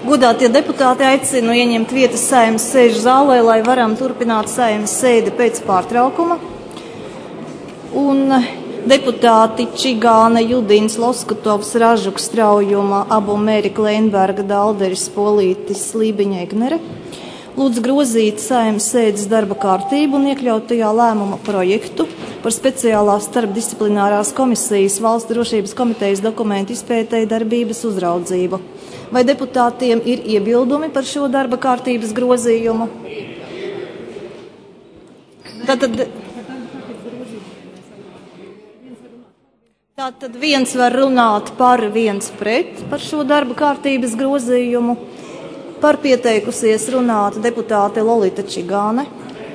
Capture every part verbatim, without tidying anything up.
Godātie deputāti, aicinu ieņemt vietas Saeimas sēžu zālē, lai varam turpināt Saeimas sēdi pēc pārtraukuma. Un deputāti Čigāne, Judins, Loskutovs, Ražuks, Straujuma, Abumeri, Kleinberga, Dalderis, Polītis, Lībiņa, Egnere lūdzu grozīt Saeimas sēdes darba kārtību un iekļaut tajā lēmuma projektu par speciālās starpdisciplinārās komisijas valsts drošības komitejas dokumentu izpētēji darbības uzraudzību. Vai deputātiem ir iebildumi par šo darba kārtības grozījumu? Tātad, tātad viens var runāt par, viens pret par šo darba kārtības grozījumu. Par pieteikusies runāt deputāte Lolita Čigāne.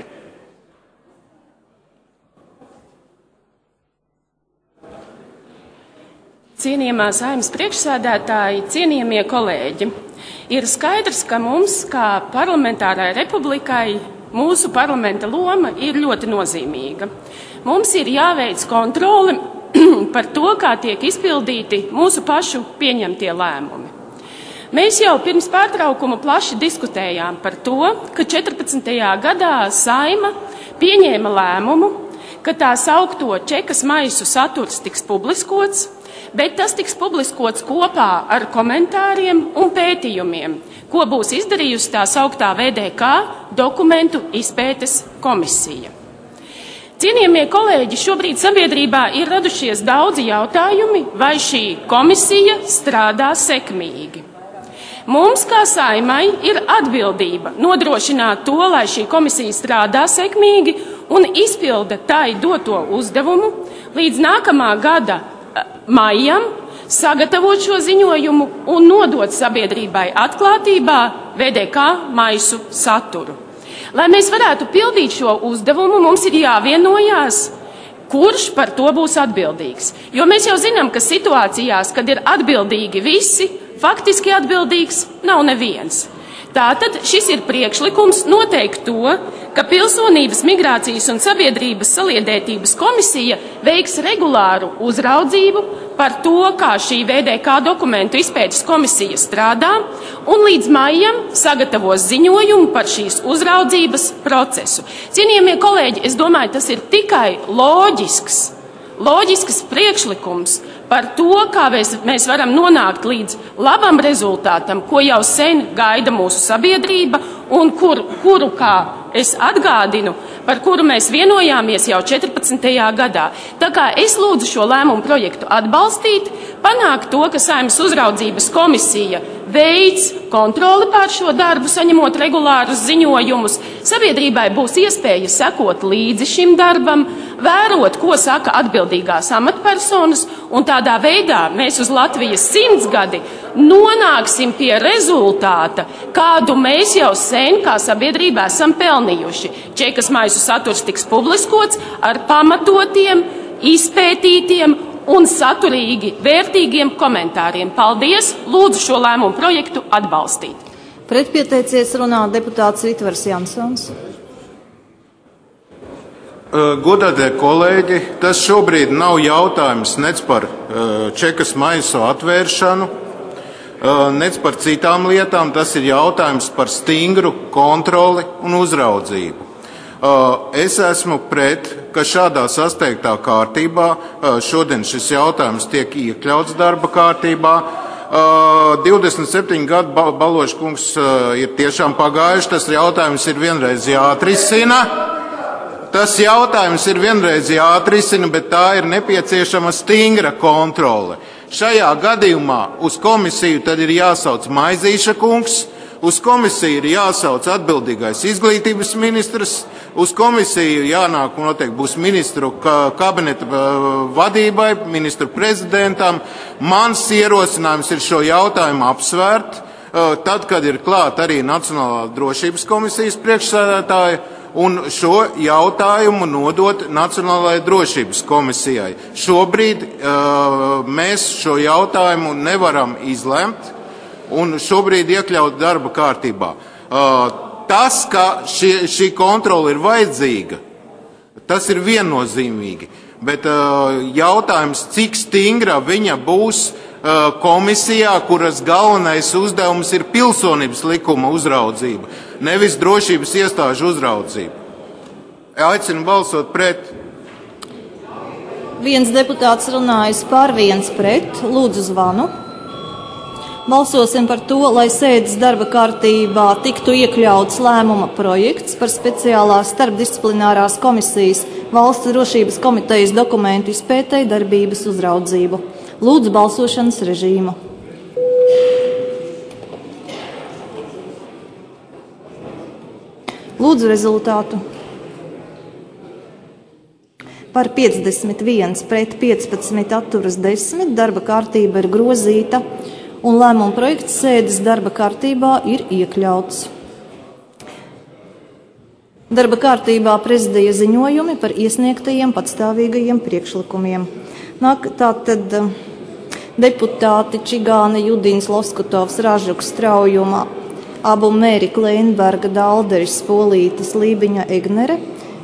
Cienījamā Saeimas priekšsēdētāji, cienījamie kolēģi, ir skaidrs, ka mums, kā parlamentārai republikai, mūsu parlamenta loma ir ļoti nozīmīga. Mums ir jāveic kontroli par to, kā tiek izpildīti mūsu pašu pieņemtie lēmumi. Mēs jau pirms pārtraukuma plaši diskutējām par to, ka četrpadsmitajā gadā Saeima pieņēma lēmumu, ka tā saukto čekas maisu saturs tiks publiskots, bet tas tiks publiskots kopā ar komentāriem un pētījumiem, ko būs izdarījusi tā sauktā V D K dokumentu izpētes komisija. Cienījamie kolēģi, šobrīd sabiedrībā ir radušies daudzi jautājumi, vai šī komisija strādā sekmīgi. Mums, kā Saeimai, ir atbildība nodrošināt to, lai šī komisija strādā sekmīgi un izpilda tai doto uzdevumu līdz nākamā gada maijam, sagatavot šo ziņojumu un nodot sabiedrībai atklātībā V D K maisu saturu. Lai mēs varētu pildīt šo uzdevumu, mums ir jāvienojās, kurš par to būs atbildīgs. Jo mēs jau zinām, ka situācijās, kad ir atbildīgi visi, faktiski atbildīgs nav neviens. Tātad šis ir priekšlikums noteikt to, ka Pilsonības, migrācijas un sabiedrības saliedētības komisija veiks regulāru uzraudzību par to, kā šī V D K dokumentu izpētes komisija strādā, un līdz maijam sagatavos ziņojumu par šīs uzraudzības procesu. Cienījamie kolēģi, es domāju, tas ir tikai loģisks, loģisks priekšlikums par to, kā mēs, mēs varam nonākt līdz labam rezultātam, ko jau sen gaida mūsu sabiedrība un kur, kuru, kā es atgādinu, par kuru mēs vienojāmies jau četrpadsmitajā gadā. Tā kā es lūdzu šo lēmumu projektu atbalstīt, panākt to, ka Saeimas uzraudzības komisija veids kontroli pār šo darbu, saņemot regulārus ziņojumus. Sabiedrībai būs iespēja sekot līdzi šim darbam, vērot, ko saka atbildīgās amatpersonas, un tādā veidā mēs uz Latvijas simtsgadi nonāksim pie rezultāta, kādu mēs jau sen kā sabiedrība esam pelnījuši. Čekas maisu saturs tiks publiskots ar pamatotiem, izpētītiem un saturīgi vērtīgiem komentāriem. Paldies! Lūdzu šo lēmumu projektu atbalstīt. Pretpieteicies runā deputāts Ritvers Jansons. Godātie kolēģi, tas šobrīd nav jautājums nec par čekas maisu atvēršanu, nec par citām lietām, tas ir jautājums par stingru kontroli un uzraudzību. Es esmu pret, ka šādā sasteigtā kārtībā šodien šis jautājums tiek iekļauts darba kārtībā. divdesmit septiņi gadu Baloša kungs ir tiešām pagājuši, tas jautājums ir vienreiz jāatrisina. Tas jautājums ir vienreiz jāatrisina, bet tā ir nepieciešama stingra kontrole. Šajā gadījumā uz komisiju tad ir jāsauc Maizīša kungs, uz komisiju ir jāsauc atbildīgais izglītības ministrs, uz komisiju jānāk noteikti būs ministru kabineta vadībai, ministru prezidentam. Mans ierosinājums ir šo jautājumu apsvērt, tad, kad ir klāt arī Nacionālā drošības komisijas priekšsēdētāja, un šo jautājumu nodot Nacionālajai drošības komisijai. Šobrīd uh, mēs šo jautājumu nevaram izlemt un šobrīd iekļaut darba kārtībā. Uh, tas, ka šie, šī kontrola ir vajadzīga, tas ir viennozīmīgi, bet uh, jautājums, cik stingra viņa būs, komisijā, kuras galvenais uzdevums ir pilsonības likuma uzraudzība, nevis drošības iestāžu uzraudzība. Aicinu balsot pret. Viens deputāts runājis par, viens pret. Lūdzu zvanu. Balsosim par to, lai sēdes darba kārtībā tiktu iekļauts lēmuma projekts par speciālās starpdisciplinārās komisijas Valsts drošības komitejas dokumentu izpētei darbības uzraudzību. Lūdzu balsošanas režīmu. Lūdzu rezultātu. Par piecdesmit viens pret piecpadsmit atturas desmit darba kārtība ir grozīta un lēmuma projekts sēdes darba kārtībā ir iekļauts. Darba kārtībā prezidija ziņojumi par iesniegtajiem patstāvīgajiem priekšlikumiem. Nāk, tātad deputāti Čigāne, Judins, Loskutovs, Ražuks, Straujuma, Abu Mēri, Kleinberga, Dalderis, Polītis, Lībiņa, Egnere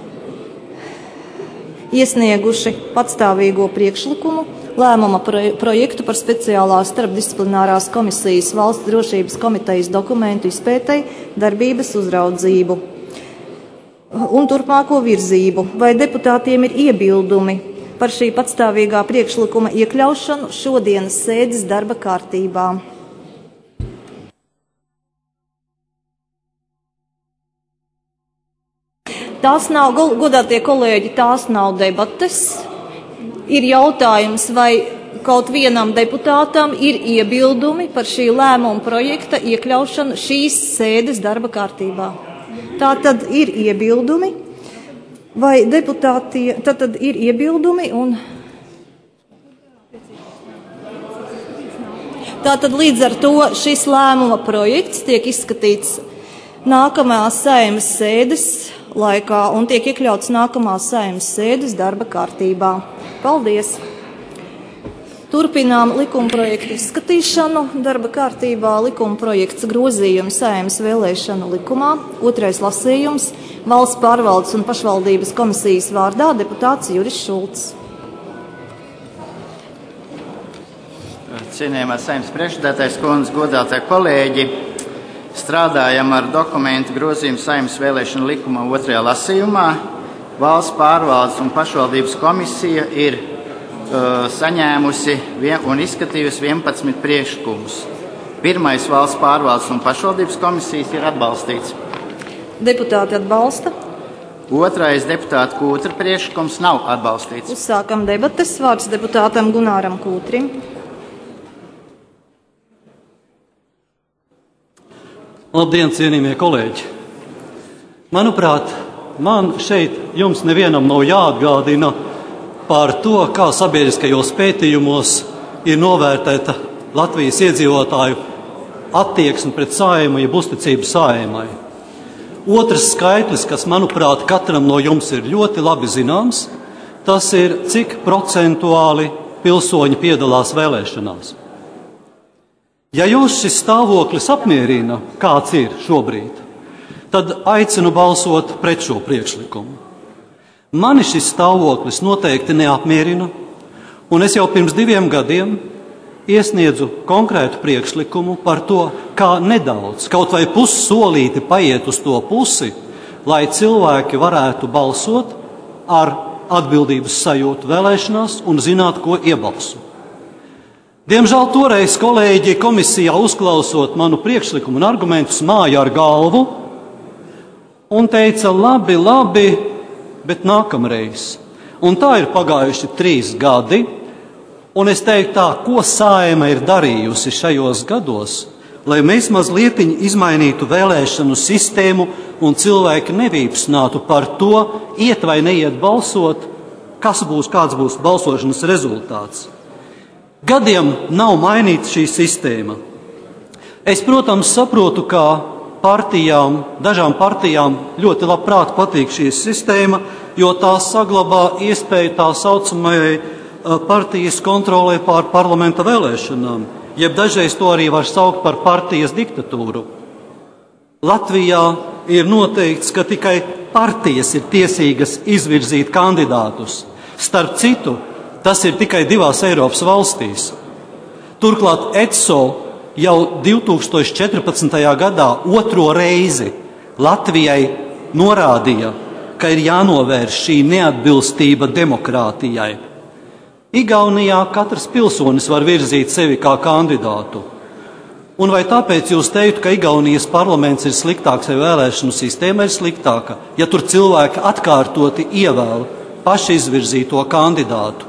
iesnieguši patstāvīgo priekšlikumu lēmuma projektu par speciālās starpdisciplinārās komisijas Valsts drošības komitejas dokumentu izpētei darbības uzraudzību un turpmāko virzību. Vai deputātiem ir iebildumi par šī patstāvīgā priekšlikuma iekļaušanu šodienas sēdes darba kārtībā? Tās nav, godātie kolēģi, tās nav debates. Ir jautājums, vai kaut vienam deputātam ir iebildumi par šī lēmuma projekta iekļaušanu šīs sēdes darba kārtībā. Tā tad ir iebildumi, vai deputāti, tad, tad ir iebildumi un tā tad līdz ar to šis lēmuma projekts tiek izskatīts nākamās Saeimas sēdes laikā un tiek iekļauts nākamās Saeimas sēdes darba kārtībā. Paldies! Turpinām likumprojektu izskatīšanu. Darba kārtībā likumprojekts grozījumi Saeimas vēlēšanu likumā. Otrais lasījums. Valsts pārvaldes un pašvaldības komisijas vārdā deputāts Juris Šulcs. Cienījamā Saeimas priekšsēdētājas kundze, godātie kolēģi, strādājam ar dokumentu grozījumu Saeimas vēlēšanu likuma otrajā lasījumā. Valsts pārvaldes un pašvaldības komisija ir saņēmusi un izskatījusi vienpadsmit priekšlikumus. Pirmais Valsts pārvaldes un pašvaldības komisijas ir atbalstīts. Deputāti atbalsta. Otrais deputāta Kūtra priekšlikums nav atbalstīts. Uzsākam debates. Vārds deputātam Gunāram Kūtrim. Labdien, cienījamie kolēģi! Manuprāt, man šeit jums nevienam nav jāatgādina par to, kā sabiedriskajos pētījumos ir novērtēta Latvijas iedzīvotāju attieksme pret Saeimu, jeb uzticību Saeimai. Otrs skaitlis, kas, manuprāt, katram no jums ir ļoti labi zināms, tas ir, cik procentuāli pilsoņi piedalās vēlēšanās. Ja jūs šis stāvoklis apmierina, kāds ir šobrīd, tad aicinu balsot pret šo priekšlikumu. Mani šis stāvoklis noteikti neapmierina, un es jau pirms diviem gadiem iesniedzu konkrētu priekšlikumu par to, kā nedaudz, kaut vai pussolīti paiet uz to pusi, lai cilvēki varētu balsot ar atbildības sajūtu vēlēšanās un zināt, ko iebalso. Diemžēl toreiz kolēģi komisijā uzklausot manu priekšlikumu un argumentus māja ar galvu un teica, labi, labi, bet nākamreiz. Un tā ir pagājuši trīs gadi, un es teiktu tā, ko Saeima ir darījusi šajos gados, lai mēs mazliet izmainītu vēlēšanu sistēmu un cilvēki nevīpsnātu par to, iet vai neiet balsot, kas būs, kāds būs balsošanas rezultāts. Gadiem nav mainīta šī sistēma. Es, protams, saprotu, ka partijām, dažām partijām ļoti labprāt patīk šī sistēma, jo tā saglabā iespēju tā saucamajai partijas kontrolē pār parlamenta vēlēšanām, jeb dažreiz to arī var saukt par partijas diktatūru. Latvijā ir noteikts, ka tikai partijas ir tiesīgas izvirzīt kandidātus. Starp citu, tas ir tikai divās Eiropas valstīs. Turklāt E C O jau divi tūkstoši četrpadsmitajā gadā otro reizi Latvijai norādīja, ka ir jānovērš šī neatbilstība demokrātijai. Igaunijā katrs pilsonis var virzīt sevi kā kandidātu. Un vai tāpēc jūs teiktu, ka Igaunijas parlaments ir sliktāks vai vēlēšanu sistēma ir sliktāka, ja tur cilvēki atkārtoti ievēl paši izvirzīto kandidātu?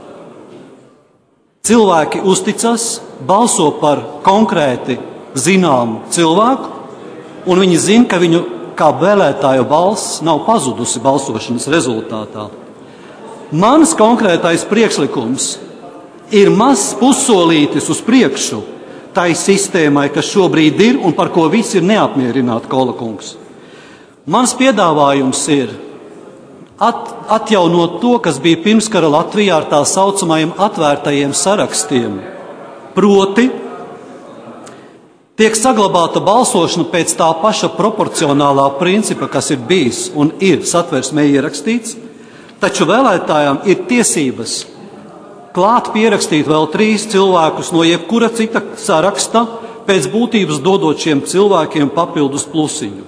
Cilvēki uzticas, balso par konkrēti zināmu cilvēku, un viņi zina, ka viņu kā vēlētāju balss nav pazudusi balsošanas rezultātā. Mans konkrētais priekšlikums ir mazs pussolītis uz priekšu tai sistēmai, kas šobrīd ir un par ko visi ir neapmierināti, Kola kungs. Mans piedāvājums ir at, atjaunot to, kas bija pirmskara Latvijā ar tā saucamajiem atvērtajiem sarakstiem. Proti, tiek saglabāta balsošana pēc tā paša proporcionālā principa, kas ir bijis un ir Satversmē ierakstīts, taču vēlētājām ir tiesības klāt pierakstīt vēl trīs cilvēkus no jebkura cita saraksta, pēc būtības dodot šiem cilvēkiem papildus plusiņu.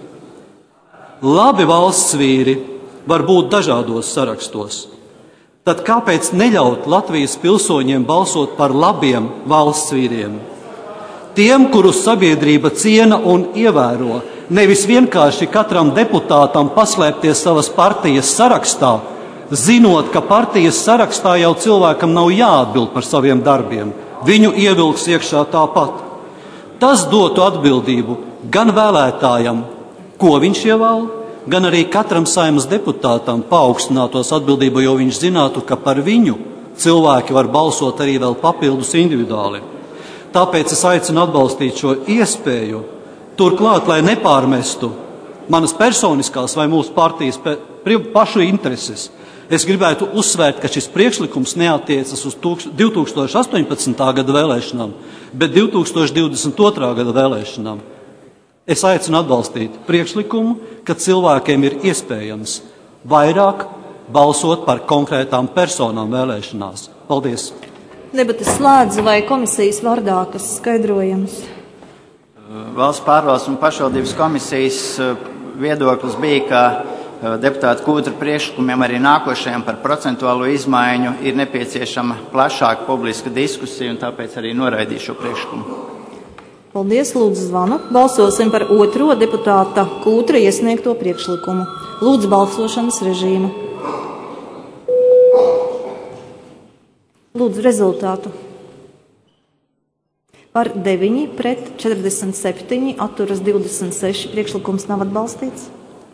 Labi valsts vīri var būt dažādos sarakstos. Tad kāpēc neļaut Latvijas pilsoņiem balsot par labiem valsts vīriem? Tiem, kurus sabiedrība ciena un ievēro, nevis vienkārši katram deputātam paslēpties savas partijas sarakstā, zinot, ka partijas sarakstā jau cilvēkam nav jāatbild par saviem darbiem. Viņu ievilks iekšā tāpat. Tas dotu atbildību gan vēlētājam, ko viņš ievēl, gan arī katram Saeimas deputātam paaugstinātos atbildību, jo viņš zinātu, ka par viņu cilvēki var balsot arī vēl papildus individuāli. Tāpēc es aicinu atbalstīt šo iespēju, turklāt, lai nepārmestu manas personiskās vai mūsu partijas pašu intereses. Es gribētu uzsvērt, ka šis priekšlikums neatiecas uz divi tūkstoši astoņpadsmitā gada vēlēšanām, bet divi tūkstoši divdesmit otrā gada vēlēšanām. Es aicinu atbalstīt priekšlikumu, ka cilvēkiem ir iespējams vairāk balsot par konkrētām personām vēlēšanās. Paldies! Debates slēdzu, vai komisijas vārdā, kas skaidrojams? Valsts pārvaldes un pašvaldības komisijas viedoklis bija, ka deputāta Kūtra priekšlikumiem arī nākošajam par procentuālo izmaiņu ir nepieciešama plašāka publiska diskusija, un tāpēc arī noraidīšu šo priekšlikumu. Paldies, lūdzu zvanu. Balsosim par otro deputāta Kūtra iesniegto priekšlikumu. Lūdzu balsošanas režīmu. Lūdzu rezultātu. Par deviņi pret četrdesmit septiņi, atturas divdesmit seši, priekšlikums nav atbalstīts.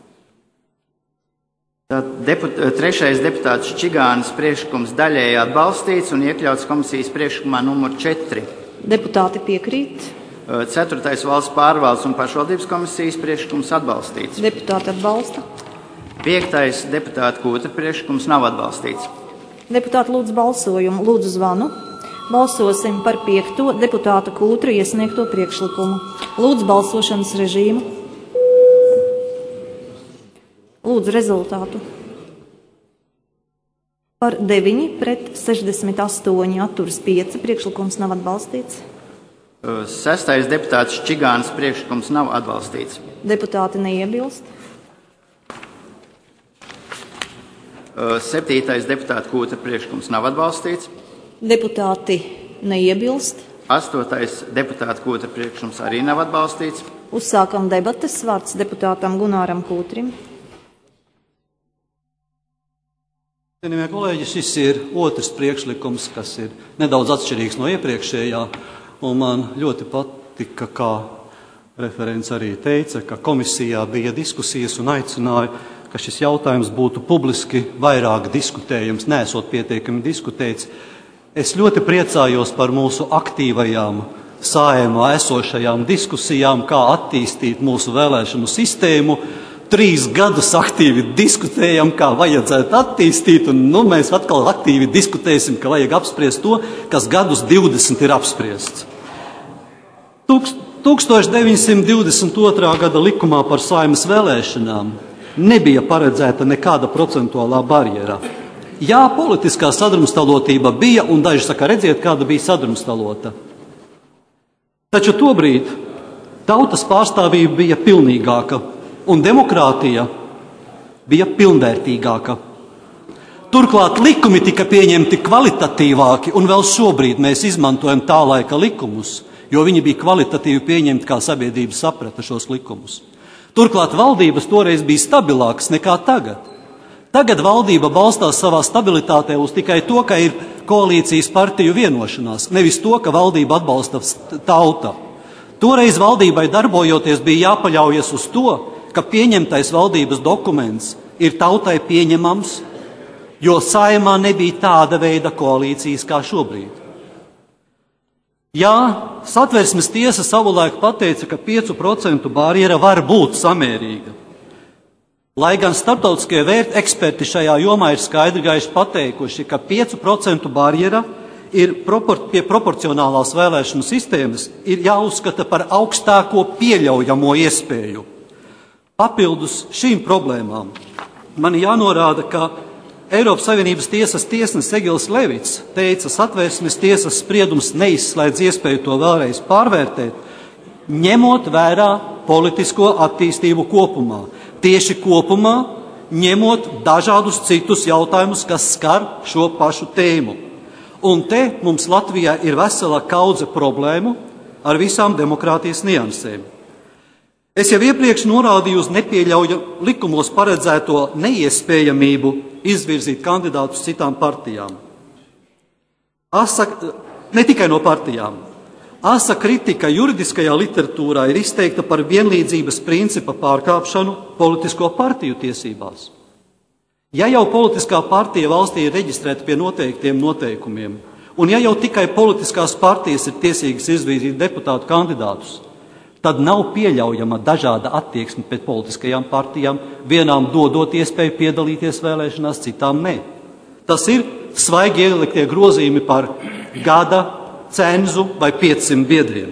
Deput, trešais deputāts Čigānas priekšlikums daļēji atbalstīts un iekļauts komisijas priekšlikumā numur četri. Deputāti piekrīt. Ceturtais valsts pārvaldes un pašvaldības komisijas priekšlikums atbalstīts. Deputāti atbalsta. Piektais deputāta Kūtra priekšlikums nav atbalstīts. Deputāti lūdzu balsojumu. Lūdzu zvanu. Balsosim par piekto deputāta Kūtra iesniegto priekšlikumu. Lūdzu balsošanas režīmu. Lūdzu rezultātu. Par deviņi pret sešdesmit astoņi, atturas pieci, priekšlikums nav atbalstīts. Sestais deputāts Čigānas priekšlikums nav atbalstīts. Deputāti neiebilst. Septītais deputāta Kūtra priekšlikums nav atbalstīts. Deputāti neiebilst. Astotais deputāta Kūtra priekšlikums arī nav atbalstīts. Uzsākam debates. Vārds deputātam Gunāram Kūtrim. Cienījamie kolēģi, šis ir otrs priekšlikums, kas ir nedaudz atšķirīgs no iepriekšējā, un man ļoti patika, kā referents arī teica, ka komisijā bija diskusijas un aicināja, ka šis jautājums būtu publiski vairāk diskutējams, nesot pietiekami diskutēts. Es ļoti priecājos par mūsu aktīvajām Saeimā esošajām diskusijām, kā attīstīt mūsu vēlēšanu sistēmu. Trīs gadus aktīvi diskutējam, kā vajadzētu attīstīt, un nu, mēs atkal aktīvi diskutēsim, ka vajag apspriest to, kas gadus divdesmit ir apspriests. tūkstoš deviņsimt divdesmit otrā gada likumā par Saeimas vēlēšanām nebija paredzēta nekāda procentuālā barjera. Jā, politiskā sadrumstalotība bija, un daži saka, redziet, kāda bija sadrumstalota. Taču tobrīd tautas pārstāvība bija pilnīgāka un demokrātija bija pilnvērtīgāka. Turklāt likumi tika pieņemti kvalitatīvāki, un vēl šobrīd mēs izmantojam tā laika likumus, jo viņi bija kvalitatīvi pieņemti, kā sabiedrība saprata šos likumus. Turklāt valdības toreiz bija stabilākas nekā tagad. Tagad valdība balstās savā stabilitātē uz tikai to, ka ir koalīcijas partiju vienošanās, nevis to, ka valdība atbalsta tauta. Toreiz valdībai darbojoties bija jāpaļaujas uz to, ka pieņemtais valdības dokuments ir tautai pieņemams, jo Saeimā nebija tāda veida koalīcijas kā šobrīd. Jā, Satversmes tiesa savulaik pateica, ka piecu procentu barjera var būt samērīga. Lai gan starptautiskie vērt eksperti šajā jomā ir skaidri gaiši pateikuši, ka piecu procentu barjera ir propor- pie proporcionālās vēlēšanu sistēmas ir jāuzskata par augstāko pieļaujamo iespēju. Papildus šīm problēmām man jānorāda, ka Eiropas Savienības tiesas tiesnesis Egils Levits teica, Satversmes tiesas spriedums neizslēdz iespēju to vēlreiz pārvērtēt, ņemot vērā politisko attīstību kopumā. Tieši kopumā, ņemot dažādus citus jautājumus, kas skar šo pašu tēmu. Un te mums Latvijā ir vesela kaudze problēmu ar visām demokrātijas niansēm. Es jau iepriekš norādīju uz nepieļauju likumos paredzēto neiespējamību izvirzīt kandidātus citām partijām. Asa, ne tikai no partijām. Asa kritika juridiskajā literatūrā ir izteikta par vienlīdzības principa pārkāpšanu politisko partiju tiesībās. Ja jau politiskā partija valstī ir reģistrēta pie noteiktiem noteikumiem, un ja jau tikai politiskās partijas ir tiesīgas izvirzīt deputātu kandidātus, tad nav pieļaujama dažāda attieksme pret politiskajām partijām, vienām dodot iespēju piedalīties vēlēšanās, citām nē. Tas ir svaigi ieliktie grozījumi par gada cenzu vai piecsimt biedriem.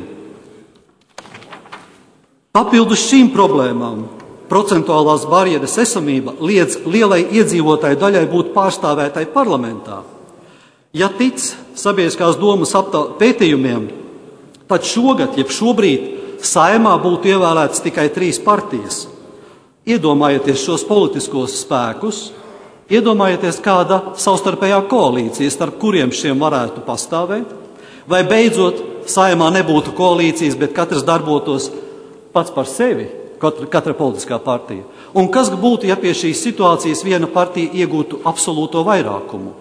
Papildus šīm problēmām procentuālās barjeras esamība liedz lielai iedzīvotāju daļai būt pārstāvētai parlamentā. Ja tic sabiedriskās domas pētījumiem, tad šogad, jeb šobrīd, Saeimā būtu ievēlētas tikai trīs partijas. Iedomājieties šos politiskos spēkus, iedomājieties kāda savstarpējā koalīcija, starp kuriem šiem varētu pastāvēt, vai beidzot Saeimā nebūtu koalīcijas, bet katrs darbotos pats par sevi, katra, katra politiskā partija. Un kas būtu, ja pie šīs situācijas viena partija iegūtu absolūto vairākumu?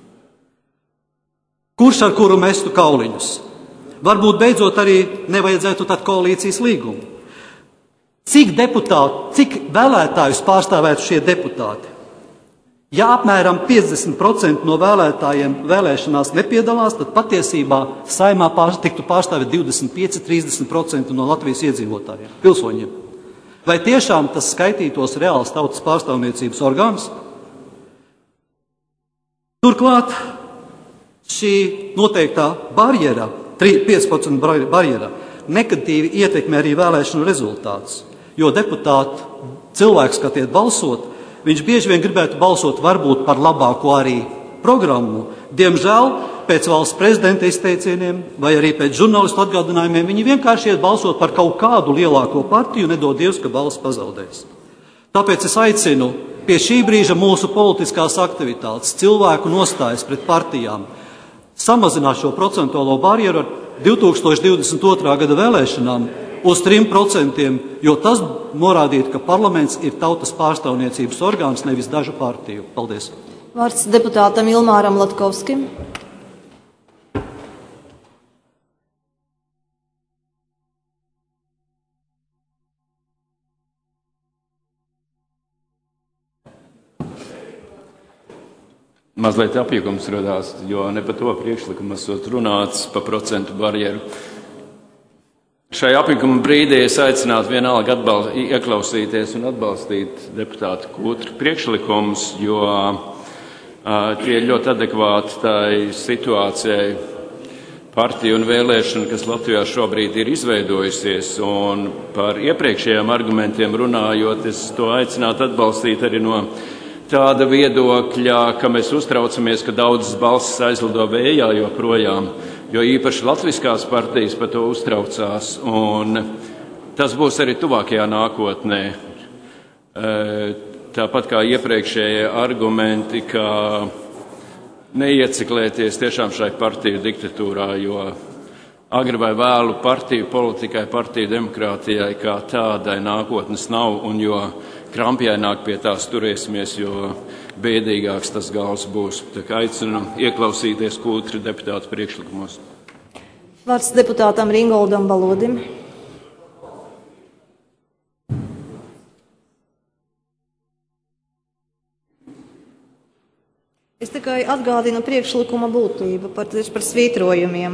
Kurš ar kuru mestu kauliņus? Varbūt beidzot arī nevajadzētu tad koalīcijas līgumu. Cik deputāti, cik vēlētājus pārstāvētu šie deputāti? Ja apmēram piecdesmit procenti no vēlētājiem vēlēšanās nepiedalās, tad patiesībā Saeimā pār, tiktu pārstāvēt divdesmit pieci līdz trīsdesmit procenti no Latvijas iedzīvotājiem, pilsoņiem. Vai tiešām tas skaitītos reāls tautas pārstāvniecības orgāns? Turklāt šī noteiktā barjera, pieci procenti barjera, negatīvi ietekmē arī vēlēšanu rezultātus, jo deputāti, cilvēks, kad iet balsot, viņš bieži vien gribētu balsot varbūt par labāko arī programmu. Diemžēl pēc valsts prezidenta izteicieniem vai arī pēc žurnālistu atgādinājumiem viņi vienkārši iet balsot par kaut kādu lielāko partiju, nedod Dievs, ka balss pazaudēs. Tāpēc es aicinu pie šī brīža mūsu politiskās aktivitātes, cilvēku nostājas pret partijām, samazināt šo procentuālo barjeru ar divi tūkstoši divdesmit otrā gada vēlēšanām uz trim procentiem, jo tas norādītu, ka parlaments ir tautas pārstāvniecības orgāns, nevis dažu partiju. Paldies. Vārds deputātam Ilmāram Latkovskim. Mazliet apjukums radās, jo ne par to priekšlikumu esot runāts pa procentu barjeru. Šai apjukuma brīdī es aicinātu vienalga atbal, ieklausīties un atbalstīt deputātu Kūtru priekšlikumus, jo uh, tie ir ļoti adekvāti tai situācijai partiju un vēlēšanu, kas Latvijā šobrīd ir izveidojusies. Un par iepriekšējiem argumentiem runājot, es to aicinātu atbalstīt arī no tāda viedokļa, ka mēs uztraucamies, ka daudzas balsis aizlido vējā joprojām, jo īpaši latviskās partijas par to uztraucās, un tas būs arī tuvākajā nākotnē. Tāpat kā iepriekšējie argumenti, ka neieciklēties tiešām šai partiju diktatūrā, jo agri vai vēlu partiju politikai, partiju demokrātijai kā tādai nākotnes nav, un jo krampjaināk pie tās turēsimies, jo bēdīgāks tas gals būs. Tā kā aicinu ieklausīties Kūtra deputātu priekšlikumos. Vārds deputātam Ringoldam Balodim. Es tikai atgādinu priekšlikuma būtību par, par svītrojumiem.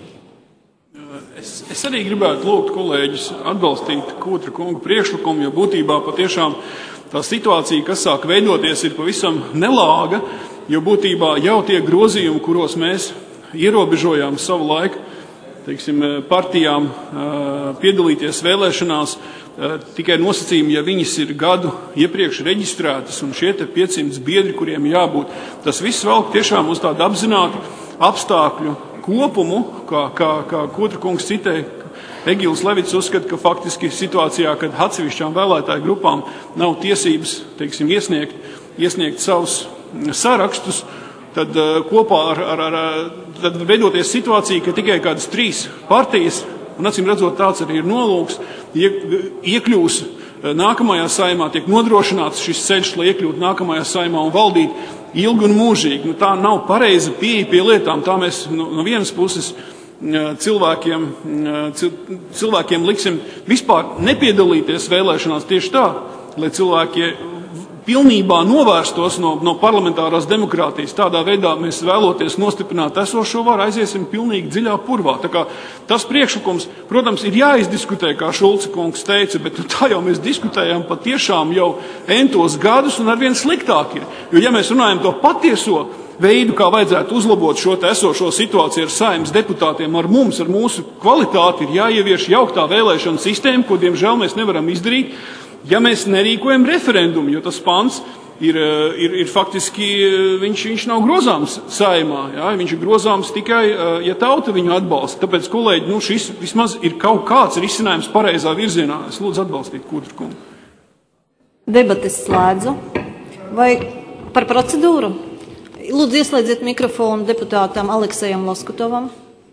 Es, es arī gribētu lūgt kolēģis atbalstīt Kūtra kunga priekšlikumu, jo būtībā patiešām tā situācija, kas sāk veidoties, ir pavisam nelāga, jo būtībā jau tie grozījumi, kuros mēs ierobežojām savu laiku, teiksim, partijām piedalīties vēlēšanās, tikai nosacījumi, ja viņas ir gadu iepriekš reģistrētas, un šie te piecsimt biedri, kuriem jābūt, tas viss vēl tiešām uz tādu apzinātu apstākļu kopumu, kā, kā, kā Kūtra kungs citēja. Egils Levits uzskata, ka faktiski situācijā, kad atsevišķām vēlētāju grupām nav tiesības, teiksim, iesniegt, iesniegt savus sarakstus, tad kopā ar, ar, ar tad veidoties situācija, ka tikai kādas trīs partijas, un acīm redzot tāds arī ir nolūks, iekļūs nākamajā saimā, tiek nodrošināts šis ceļš, lai iekļūtu nākamajā saimā un valdīt ilgi un mūžīgi. Nu, tā nav pareiza pieeja pie lietām. Tā mēs no, no vienas puses cilvēkiem, cilvēkiem liksim vispār nepiedalīties vēlēšanās tieši tā, lai cilvēki pilnībā novērstos no, no parlamentārās demokrātijas. Tādā veidā mēs vēloties nostiprināt esošo varu, aiziesim pilnīgi dziļā purvā. Tā kā tas priekšlikums, protams, ir jāizdiskutē, kā Šulce kungs teica, bet nu, tā jau mēs diskutējam patiešām jau entos gadus un arvien sliktāk ir. Jo ja mēs runājam to patieso veidu, kā vajadzētu uzlabot šo te esošo situāciju ar Saeimas deputātiem, ar mums, ar mūsu kvalitāti, ir jāievieš jauktā vēlēšana sistēma, ko diemžēl mēs nevaram izdarīt, ja mēs nerīkojam referendumu, jo tas pants ir, ir, ir faktiski, viņš, viņš nav grozāms Saeimā, jā, viņš ir grozāms tikai, ja tauta viņu atbalsta. Tāpēc, kolēģi, nu, šis vismaz ir kaut kāds risinājums pareizā virzienā. Es lūdzu atbalstīt Kūtra kungu. Debates slēdzu. Vai par procedūru? Lūdzu, ieslēdziet mikrofonu deputātam Aleksejam Loskutovam.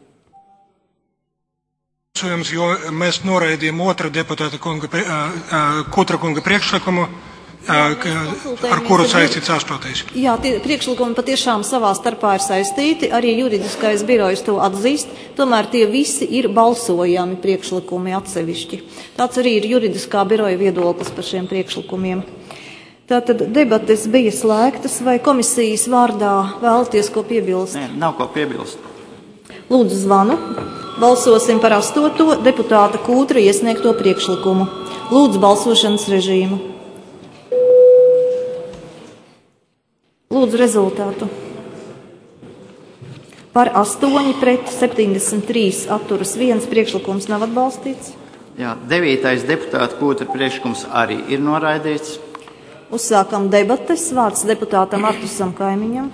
Jo mēs noraidījām otru deputāta kunga, Kūtra kunga priekšlikumu, ar kuru saistīts astotais. Jā, tie priekšlikumi patiešām savā starpā ir saistīti, arī juridiskais birojs to atzīst, tomēr tie visi ir balsojami priekšlikumi atsevišķi. Tāds arī ir juridiskā biroja viedoklis par šiem priekšlikumiem. Tātad debates bija slēgtas, vai komisijas vārdā vēlaties ko piebilst? Nē, nav ko piebilst. Lūdzu zvanu. Balsosim par astoto deputāta Kūtra iesniegto priekšlikumu. Lūdzu balsošanas režīmu. Lūdzu rezultātu. Par astoņi pret septiņdesmit trīs atturas viens priekšlikums nav atbalstīts. Jā, devītais deputāta Kūtra priekšlikums arī ir noraidīts. Uzsākam debates. Vārds deputātam Artusam Kaimiņam.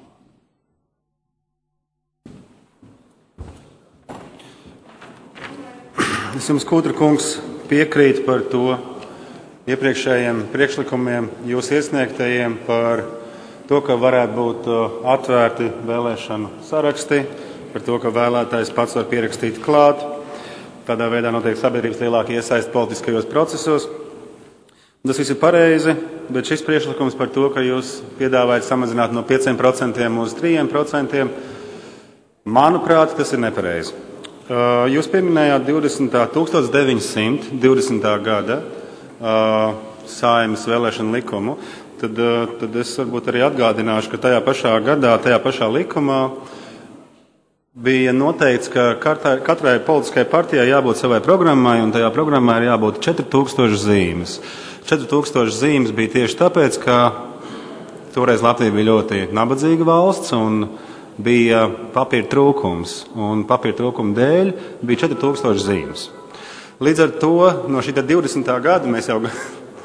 Es jums, Kūtra kungs, piekrītu par to iepriekšējiem priekšlikumiem, jūs iesniegtajiem par to, ka varētu būt atvērti vēlēšanu saraksti, par to, ka vēlētājs pats var pierakstīt klāt. Tādā veidā notiek sabiedrības lielāka iesaiste politiskajos procesos. Tas viss ir pareizi, bet šis priekšlikums par to, ka jūs piedāvājat samazināt no pieciem procentiem uz trījiem procentiem, manuprāt, tas ir nepareizi. Jūs pieminējāt tūkstoš deviņsimt divdesmitā gada Saeimas vēlēšanu likumu, tad, tad es varbūt arī atgādināšu, ka tajā pašā gadā, tajā pašā likumā bija noteikts, ka katrai, katrai politiskai partijai jābūt savai programmai, un tajā programmā ir jābūt četri tūkstoši zīmes. četri tūkstoši zīmes bija tieši tāpēc, ka toreiz Latvija bija ļoti nabadzīga valsts, un bija papīra trūkums, un papīra trūkuma dēļ bija četri tūkstoši zīmes. Līdz ar to no šī divdesmitā gada mēs jau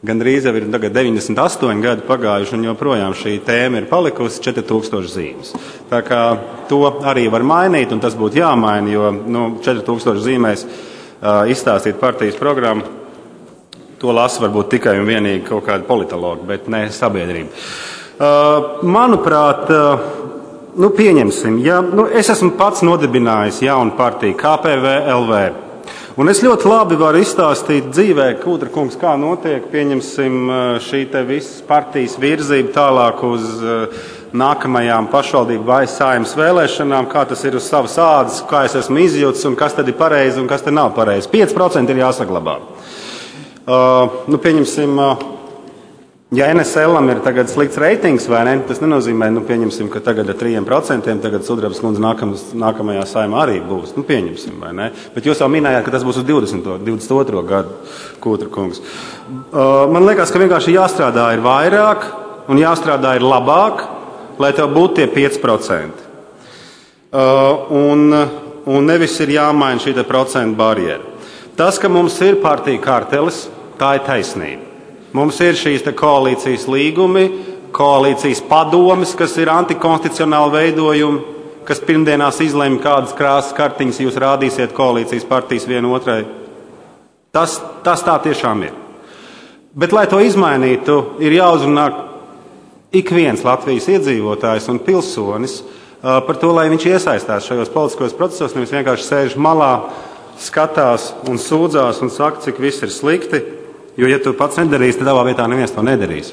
Gandrīz jau ir tagad deviņdesmit astoņi gadi pagājuši, un joprojām šī tēma ir palikusi četri tūkstoši zīmes. Tā kā to arī var mainīt, un tas būtu jāmaina, jo nu, četri tūkstoši zīmēs uh, izstāstīt partijas programmu, to lasa varbūt tikai un vienīgi kaut kādi politologi, bet ne sabiedrība. Uh, manuprāt, uh, nu, pieņemsim, ja, nu, es esmu pats nodibinājis jaunu partiju K P V L V. Un es ļoti labi varu izstāstīt dzīvē, Kūdra kungs, kā notiek, pieņemsim, šī te visas partijas virzība tālāk uz nākamajām pašvaldību vai Saeimas vēlēšanām, kā tas ir uz savas ādas, kā es esmu izjūts un kas tad ir pareizi un kas tad nav pareizi. pieci procenti ir jāsaglabā. Uh, nu, pieņemsim, uh, ja N S L-am ir tagad slikts reitings, vai ne, tas nenozīmē, nu, pieņemsim, ka tagad ar trīs procentiem tagad Sudrabas kundze nākam, nākamajā Saeimā arī būs. Nu, pieņemsim, vai ne? Bet jūs jau minējāt, ka tas būs uz divdesmito, divdesmit otro gadu, Kūdra kungs. Uh, man liekas, ka vienkārši jāstrādā ir vairāk un jāstrādā ir labāk, lai tev būtu tie pieci procenti. Uh, un, un nevis ir jāmaina šī te procentu barjera. Tas, ka mums ir partija kartelis, tā ir taisnība. Mums ir šīs te koalīcijas līgumi, koalīcijas padomes, kas ir antikonstitucionāli veidojumi, kas pirmdienās izlemj, kādas krāsas kartiņas jūs rādīsiet koalīcijas partijas vienu otrai. Tas, tas tā tiešām ir. Bet, lai to izmainītu, ir jāuzrunā ik viens Latvijas iedzīvotājs un pilsonis uh, par to, lai viņš iesaistās šajos politiskos procesos, nevis vienkārši sēž malā, skatās un sūdzās un saka, cik viss ir slikti. Jo, ja tu pats nedarīsi, tad tavā vietā neviens to nedarīs.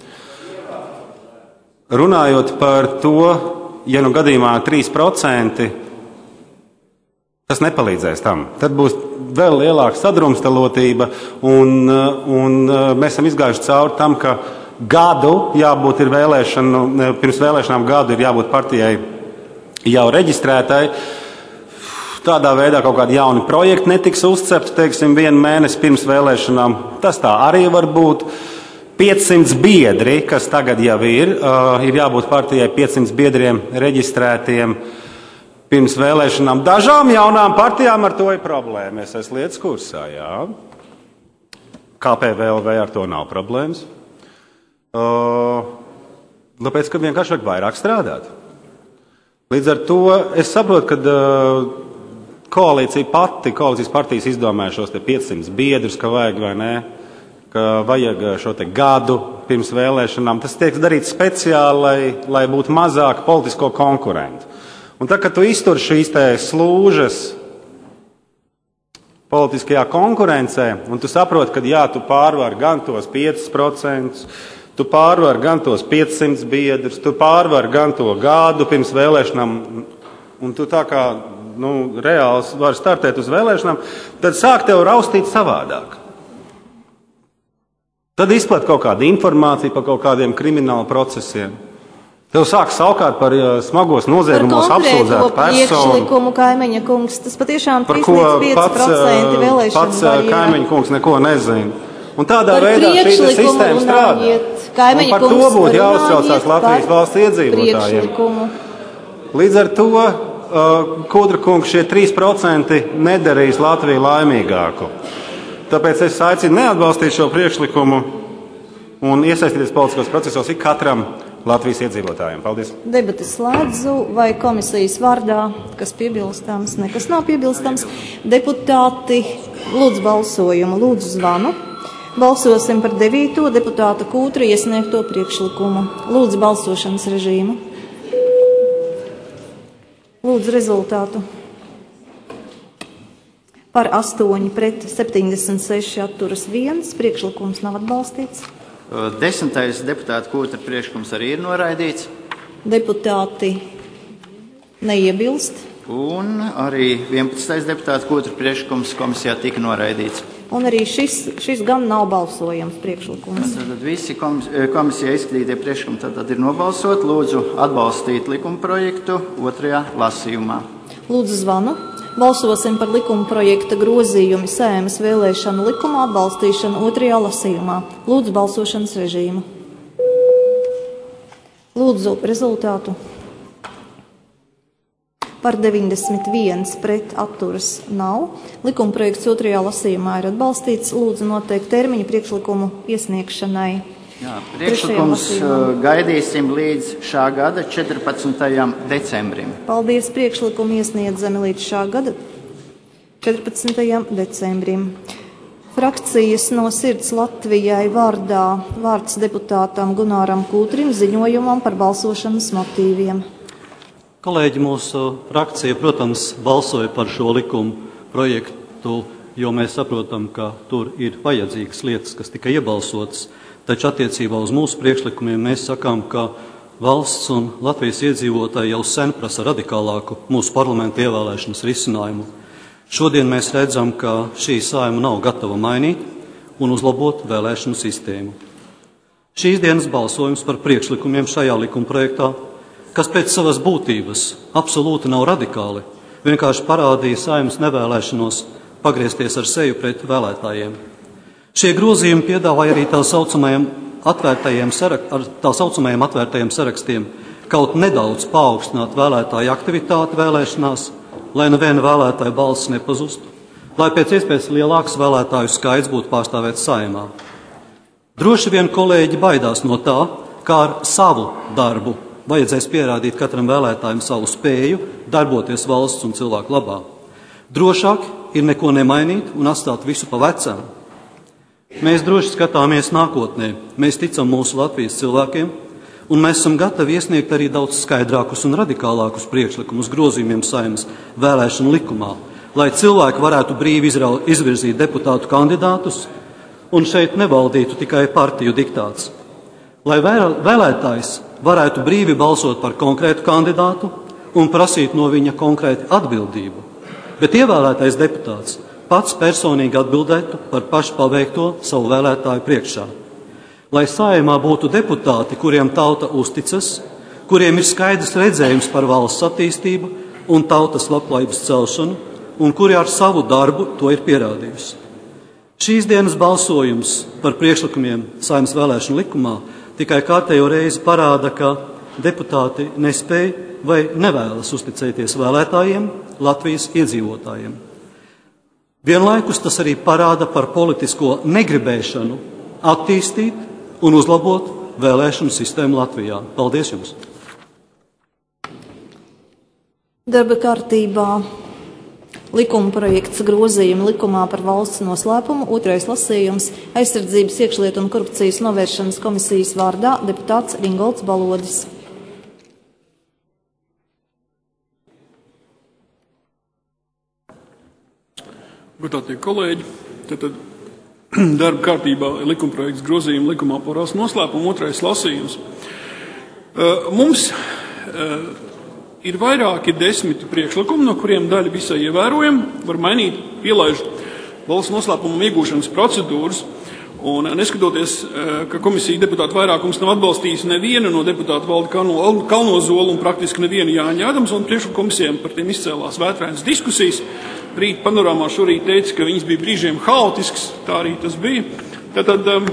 Runājot par to, ja nu gadījumā trīs procenti, tas nepalīdzēs tam. Tad būs vēl lielāka sadrumstalotība, un, un mēs esam izgājuši cauri tam, ka gadu jābūt ir vēlēšanu, pirms vēlēšanām gadu ir jābūt partijai jau reģistrētai. Tādā veidā kaut kādi jauni projekti netiks uzcepti, teiksim, vienu mēnesi pirms vēlēšanām. Tas tā arī var būt. piecsimt biedri, kas tagad jau ir, uh, ir jābūt partijai piecsimt biedriem reģistrētiem pirms vēlēšanām. Dažām jaunām partijām ar to ir problēma. Es esmu lietas kursā, jā. K P V L V ar to nav problēmas. Uh, tāpēc, ka vienkārši vajag vairāk strādāt. Līdz ar to es saprotu, ka uh, koalīcija pati, koalīcijas partijas izdomāja šos te piecsimt biedrus, ka vajag vai nē, ka vajag šo te gadu pirms vēlēšanām. Tas tiek darīts speciāli, lai, lai būtu mazāk politisko konkurentu. Un tā, kad tu iztur šīs te slūžas politiskajā konkurencē, un tu saproti, ka jā, tu pārvar gan tos pieci procenti, tu pārvar gan tos piecsimt biedrus, tu pārvar gan to gadu pirms vēlēšanām, un tu tā kā nu, reāls var startēt uz vēlēšanām, tad sāk tev raustīt savādāk. Tad izplat kaut kādu informāciju par kaut kādiem kriminālu procesiem. Tev sāk saukāt par uh, smagos noziegumos apsūdzētu personu. Par konkrēto priekšlikumu, Kaimeņa kungs, tas patiešām trīs līdz pieci procenti vēlēšanu pats uh, Kaimeņa kungs neko nezina. Un tādā par veidā šī sistēma strādā. Kaimeņa un par kungs to būtu jāuztraucās Latvijas valsts iedzīvotājiem. Līdz ar to Uh, Kūdra kungs, šie trīs procenti nedarīs Latviju laimīgāku. Tāpēc es aicinu neatbalstīt šo priekšlikumu un iesaistīties politiskos procesos ik katram Latvijas iedzīvotājiem. Paldies. Debates slēdzu vai komisijas vārdā, kas piebilstams, nekas nav piebilstams. Deputāti, lūdzu balsojumu, lūdzu zvanu. Balsosim par devīto deputāta Kūtra iesniegto priekšlikumu. Lūdzu balsošanas režīmu. Lūdzu rezultātu. Par astoņi pret septiņdesmit seši atturas viens. Priekšlikums nav atbalstīts. Desmitais deputāta Kūtra priekšlikums arī ir noraidīts. Deputāti neiebilst. Un arī vienpadsmitais deputāta Kūtra priekšlikums komisijā tika noraidīts. Un arī šis, šis gan nav balsojams priekšlikums. Tad visi komis, komisijā izskatītie priekšlikumi tad, tad ir nobalsot. Lūdzu atbalstīt likuma projektu otrajā lasījumā. Lūdzu zvanu. Balsosim par likuma projekta grozījumu Saeimas vēlēšanu likuma atbalstīšanu otrajā lasījumā. Lūdzu balsošanas režīmu. Lūdzu rezultātu. par deviņdesmit viens, pret atturas nav. Likumprojekts otrajā lasījumā ir atbalstīts. Lūdzu noteikt termiņu priekšlikumu iesniegšanai. Jā, priekšlikums gaidīsim līdz šā gada četrpadsmitajam decembrim. Paldies, priekšlikumu iesniedzami līdz šā gada četrpadsmitajam decembrim. Frakcijas No sirds Latvijai vārdā vārds deputātam Gunāram Kūtrim ziņojumam par balsošanas motīviem. Kolēģi, mūsu frakcija, protams, balsoja par šo likumu projektu, jo mēs saprotam, ka tur ir vajadzīgas lietas, kas tika iebalsotas. Taču attiecībā uz mūsu priekšlikumiem mēs sakām, ka valsts un Latvijas iedzīvotāji jau sen prasa radikālāku mūsu parlamenta ievēlēšanas risinājumu. Šodien mēs redzam, ka šī saima nav gatava mainīt un uzlabot vēlēšanu sistēmu. Šīs dienas balsojums par priekšlikumiem šajā likumprojektā, kas pēc savas būtības absolūti nav radikāli, vienkārši parādīja saimas nevēlēšanos pagriezties ar seju pret vēlētājiem. Šie grozījumi piedāvāja arī tā saucamajiem atvērtajiem, sarak, ar tā saucamajiem atvērtajiem sarakstiem kaut nedaudz paaugstināt vēlētāju aktivitāti vēlēšanās, lai neviena vēlētāja balss nepazustu, lai pēc iespējas lielāks vēlētāju skaits būtu pārstāvēts saimā. Droši vien kolēģi baidās no tā, kā ar savu darbu vajadzēs pierādīt katram vēlētājam savu spēju darboties valsts un cilvēku labā. Drošāk ir neko nemainīt un atstāt visu pa vecām. Mēs droši skatāmies nākotnē, mēs ticam mūsu Latvijas cilvēkiem, un mēs esam gatavi iesniegt arī daudz skaidrākus un radikālākus priekšlikumus grozījumiem Saeimas vēlēšanu likumā, lai cilvēki varētu brīvi izvirzīt deputātu kandidātus, un šeit nevaldītu tikai partiju diktāts. Lai vēlētājs varētu brīvi balsot par konkrētu kandidātu un prasīt no viņa konkrēti atbildību, bet ievēlētais deputāts pats personīgi atbildētu par pašu paveikto savu vēlētāju priekšā. Lai Saeimā būtu deputāti, kuriem tauta uzticas, kuriem ir skaidrs redzējums par valsts attīstību un tautas labklājības celšanu, un kuri ar savu darbu to ir pierādījusi. Šīs dienas balsojums par priekšlikumiem Saeimas vēlēšanu likumā tikai kārtējo reizi parāda, ka deputāti nespēj vai nevēlas uzticēties vēlētājiem, Latvijas iedzīvotājiem. Vienlaikus tas arī parāda par politisko negribēšanu attīstīt un uzlabot vēlēšanu sistēmu Latvijā. Paldies jums! Darba kārtībā likuma projekts grozījumi likumā par valsts noslēpumu, otrais lasījums, aizsardzības iekšlietu un korupcijas novēršanas komisijas vārdā deputāts Ringolds Balodis. Godātie kolēģi, tad darba kārtībā likumprojekts grozījuma likumā par valsts noslēpumu, otrais lasījums. Mums ir vairāki desmit priekšlikumi, no kuriem daļa visai ievērojama, var mainīt, pielaiž valsts noslēpumu iegūšanas procedūras. Un neskatoties, ka komisija deputātu vairākums nav atbalstījis nevienu no deputātu Valdi Kalnozolu un praktiski nevienu Jāņa Ādams, un priekšlikumusiem par tiem izcēlās vētrainas diskusijas. Rīt panorāmā šorīt teica, ka viņas bija brīžiem haotisks, tā arī tas bija. Tātad um,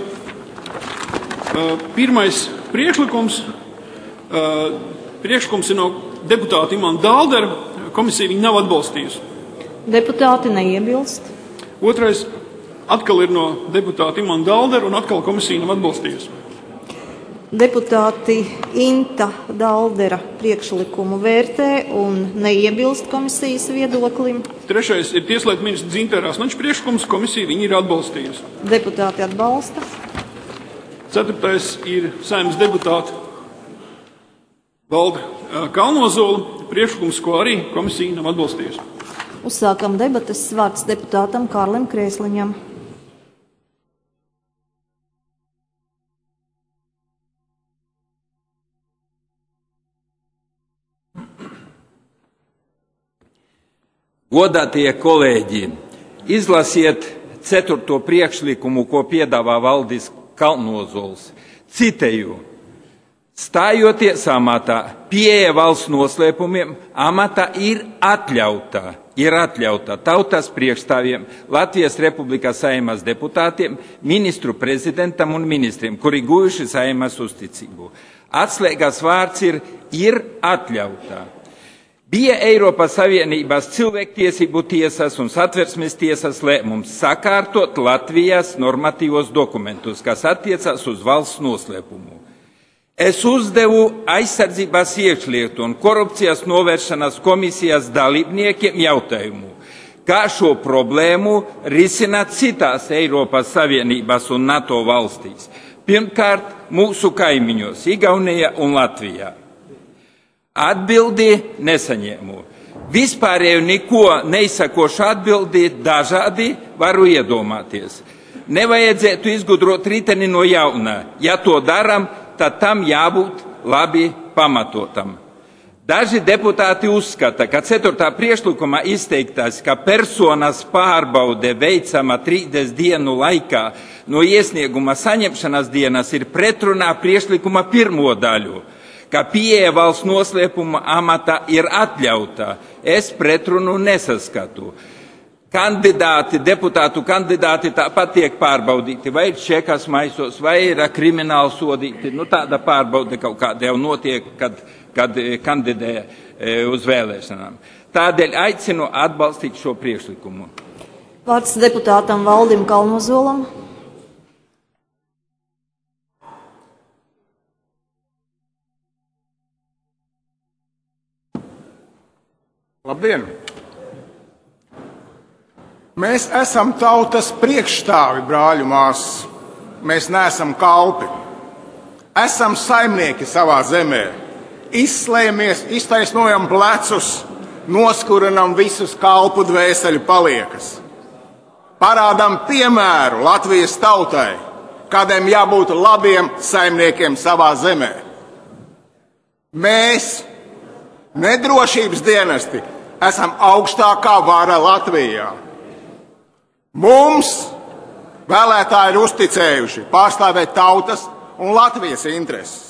pirmais priekšlikums, uh, priekšlikums ir no deputāta Imanta Dāldera, komisija viņu nav atbalstījusi. Deputāti neiebilst. Otrais atkal ir no deputāta Imanta Dāldera, un atkal komisija nav atbalstījusi. Deputāti Inta Dāldera priekšlikumu vērtē un neiebilst komisijas viedoklim. Trešais ir tieslietu ministra Dzintara Asnača priekšlikums, komisija viņi ir atbalstījusi. Deputāti atbalsta. Ceturtais ir Saeimas deputāta Valda Kalnozola priekšlikums, ko arī komisija nav atbalstījusi. Uzsākam debates, vārds deputātam Kārlim Krēsliņam. Godātie kolēģi, izlasiet ceturto priekšlikumu, ko piedāvā Valdis Kalnozols. Citeju: stājoties amatā, pieeja valsts noslēpumiem amata ir atļauta, ir atļauta tautas priekšstāvjiem, Latvijas Republikas Saeimas deputātiem, ministru prezidentam un ministriem, kuri guvuši Saeimas uzticību. Atslēgas vārds ir ir atļauta. Bija Eiropas Savienības cilvēktiesību tiesas un Satversmes tiesas lēmums sakārtot Latvijas normatīvos dokumentus, kas attiecas uz valsts noslēpumu. Es uzdevu aizsardzības iekšlietu un korupcijas novēršanas komisijas dalībniekiem jautājumu, kā šo problēmu risināt citās Eiropas Savienības un NATO valstīs. Pirmkārt, mūsu kaimiņos, Igaunijā un Latvijā. Atbildi nesaņēmu. Vispārēju neko neizsakošu atbildi dažādi varu iedomāties. Nevajadzētu izgudrot riteni no jauna. Ja to daram, tad tam jābūt labi pamatotam. Daži deputāti uzskata, ka ceturtā priekšlikumā izteiktais, ka personas pārbaude veicama trīsdesmit dienu laikā no iesnieguma saņemšanas dienas ir pretrunā priekšlikuma pirmo daļu, ka pieeja valsts noslēpuma amata ir atļauta. Es pretrunu nesaskatu. Kandidāti, deputātu kandidāti tāpat tiek pārbaudīti, vai ir čekas maisos, vai ir krimināli sodīti. Nu, tāda pārbaude kaut kāda jau notiek, kad, kad kandidē uz vēlēšanām. Tādēļ aicinu atbalstīt šo priekšlikumu. Vārds deputātam Valdim Kalnozolam. Labdien! Mēs esam tautas priekšstāvi, brāļu māsas. Mēs neesam kalpi. Esam saimnieki savā zemē. Izslējamies, iztaisnojam plecus, noskurinam visus kalpu dvēseļu paliekas. Parādam piemēru Latvijas tautai, kādiem jābūt labiem saimniekiem savā zemē. Mēs, nedrošības dienesti, esam augstākā vara Latvijā. Mums vēlētāji ir uzticējuši pārstāvēt tautas un Latvijas intereses.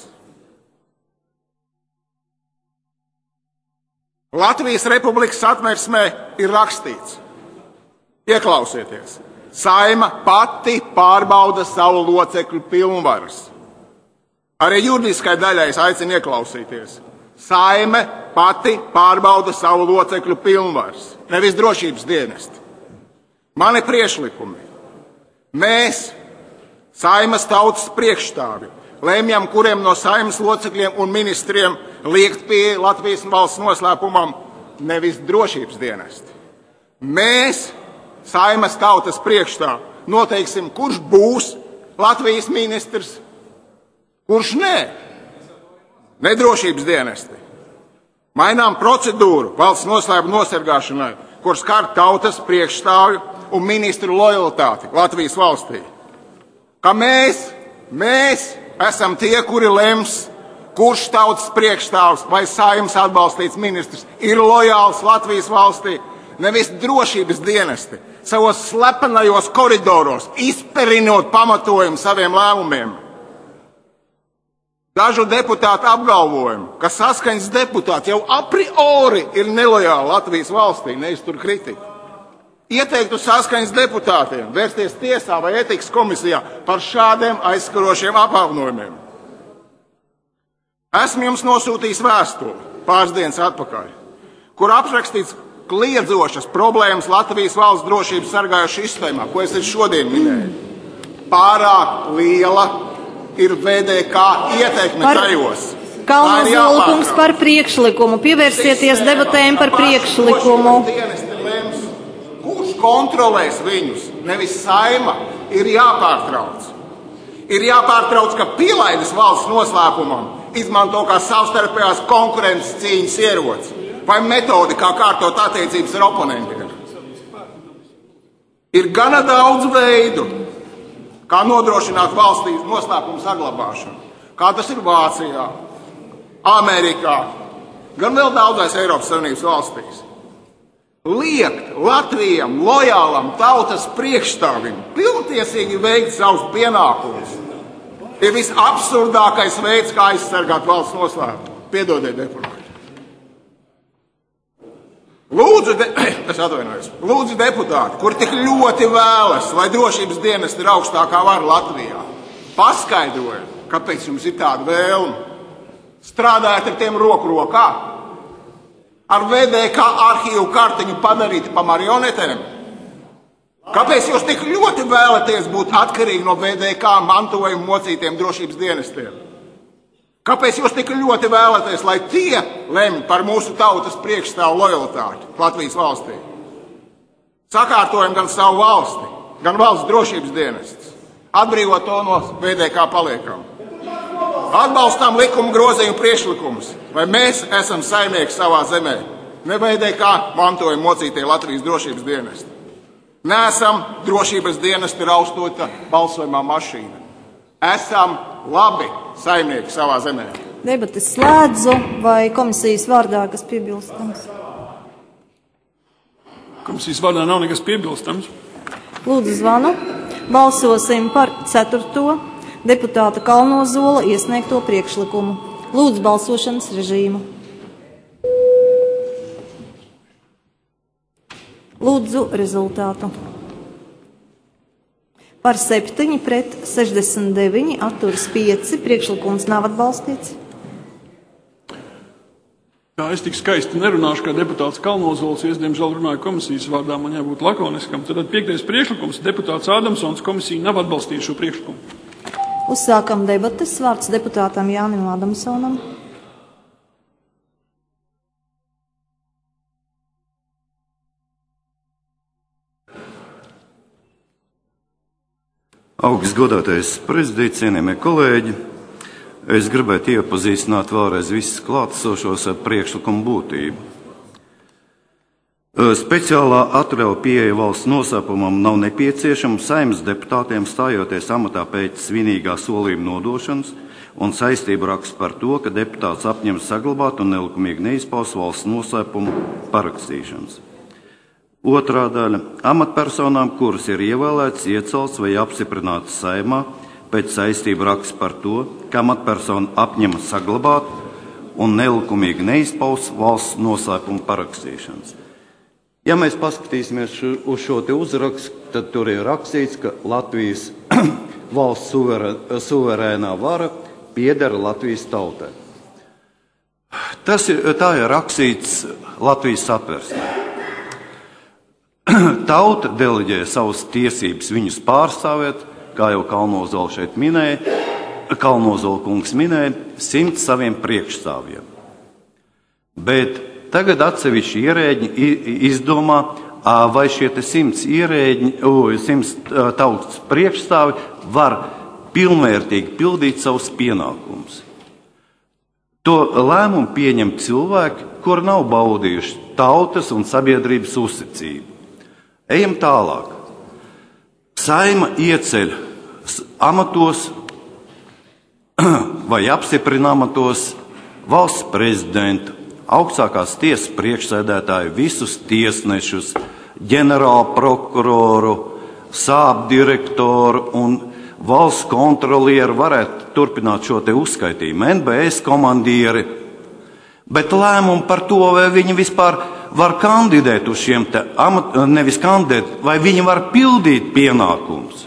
Latvijas Republikas Satversmē ir rakstīts, ieklausieties, Saeima pati pārbauda savu locekļu pilnvaras. Arī juridiskai daļai es aicinu ieklausīties. Saeime pati pārbauda savu locekļu pilnvaras, nevis drošības dienesti. Mani priekšlikumi. Mēs, Saeimas tautas priekšstāvi, lemjam, kuriem no Saeimas locekļiem un ministriem liekt pie Latvijas valsts noslēpumam, nevis drošības dienesti. Mēs, Saeimas tautas priekšstāvi, noteiksim, kurš būs Latvijas ministrs, kurš nē. Nedrošības dienesti. Mainām procedūru valsts noslēpuma nosargāšanai, kur skar tautas priekšstāvju un ministru lojalitāti Latvijas valstī. Ka mēs, mēs esam tie, kuri lems, kurš tautas priekšstāvs vai Saeimas atbalstīts ministrs ir lojāls Latvijas valstī, nevis drošības dienesti, savos slepenajos koridoros, izperinot pamatojumu saviem lēmumiem. Dažu deputātu apgalvojumu, ka saskaņas deputāti jau a priori ir nelojāli Latvijas valstī, neiztur kritiku. Ieteiktu saskaņas deputātiem vērsties tiesā vai etikas komisijā par šādiem aizskarošiem apvainojumiem. Esmu jums nosūtījis vēstuli pāris dienas atpakaļ, kur aprakstīts kliedzošas problēmas Latvijas valsts drošības sargājošas sistēmā, ko es šodien minēju. Pārāk liela ir V D K ieteikme tajos. Kalnozola par priekšlikumu. Pievērsieties debatēm par priekšlikumu. Kurš kontrolēs viņus? Nevis Saeima. Ir jāpārtrauc. Ir jāpārtrauc, ka pielaides valsts noslēpumam izmanto kā savstarpējās konkurences cīņas ieroci vai metodi, kā kārtot attiecības ar oponentiem. Ir gana daudz veidu, kā nodrošināt valstīs noslēpumu saglabāšanu. Kā tas ir Vācijā, Amerikā, gan vēl daudzās Eiropas Savienības valstīs. Liekt Latvijam, lojālam tautas priekšstāvim, pilntiesīgi veikt savus pienākumus ir visabsurdākais veids, kā aizsargāt valsts noslēpumu. Piedodiet, deputāti. Lūdzu, de... es atvainojos. Lūdzu, deputāti, kur tik ļoti vēlas, lai drošības dienesti ir augstākā vara Latvijā, paskaidrojiet, kāpēc jums ir tāda vēlme. Strādājiet ar tiem roku rokā. ar V D K arhīvu kartiņu padarīti pa marionetēm? Kāpēc jūs tik ļoti vēlaties būt atkarīgi no V D K mantojuma mocītiem drošības dienestiem? Kāpēc jūs tik ļoti vēlaties, lai tie lemj par mūsu tautas priekšstāvu lojalitāti Latvijas valstī? Sakārtojam gan savu valsti, gan valsts drošības dienestus. Atbrīvot to no V D K paliekam. Atbalstām likuma grozījumu priekšlikumus, vai mēs esam saimnieki savā zemē, ne V D K mantojuma mocītie Latvijas drošības dienesti. Neesam drošības dienesti raustota balsojumā mašīna. Esam labi saimnieki savā zemē. Debates slēdzu, vai komisijas vārdā kas piebilstams? Komisijas vārdā nav nekas piebilstams. Lūdzu zvanu. Balsosim par ceturto deputāta Kalnozola iesniegto priekšlikumu. Lūdzu balsošanas režīmu. Lūdzu rezultātu. Par septiņi pret sešdesmit deviņi atturas pieci. Priekšlikums nav atbalstīts. Jā, es tik skaisti nerunāšu, kā deputāts Kalnozols, es diemžēl runāju komisijas vārdā, man jābūt lakoniskam. Tad piektais priekšlikums, deputāts Ādamsons, komisija nav atbalstījuši šo priekšlikumu. Uzsākam debates, vārds deputātam Jānim Ādamsonam. Augsts godātais prezidents, cienījamie kolēģi, es gribētu iepazīstināt vēlreiz visus klātesošos ar priekšlikumu būtību. Speciālā atļauja pieeja valsts noslēpumam nav nepieciešama Saeimas deputātiem stājoties amatā pēc svinīgā solījuma nodošanas un saistību raksts par to, ka deputāts apņems saglabāt un nelikumīgi neizpaust valsts noslēpumu parakstīšanas. Otrā daļa – amatpersonām, kuras ir ievēlētas, ieceltas vai apstiprinātas Saeimā pēc saistību raksts par to, ka amatpersona apņemas saglabāt un nelikumīgi neizpaust valsts noslēpumu parakstīšanas. Ja mēs paskatīsimies uz šo te uzrakstu, tad tur ir rakstīts, ka Latvijas valsts suverēnā vara pieder Latvijas tautai. Tas ir, tā ir rakstīts Latvijas satversmē. Tauta deleģē savas tiesības viņus pārstāvēt, kā jau Kalnozola šeit minēja, Kalnozola kungs minēja, simts saviem priekšstāvjiem. Bet tagad atsevišķi ierēģi izdomā, vai šie te simts ierēģi, simts tautas priekšstāvi var pilnvērtīgi pildīt savus pienākumus. To lēmumu pieņem cilvēki, kuri nav baudījuši tautas un sabiedrības uzticību. Ejam tālāk. Saeima ieceļ amatos vai apstiprina amatos valsts prezidentu, augstākās tiesas priekšsēdētāju, visus tiesnešus, ģenerālu prokuroru, sāp direktoru un valsts kontrolieru, varētu turpināt šo te uzskaitījumu, N B S komandieri, bet lēmumu par to, vai viņi vispār var kandidēt uz šiem te amat, nevis kandidēt, vai viņi var pildīt pienākumus,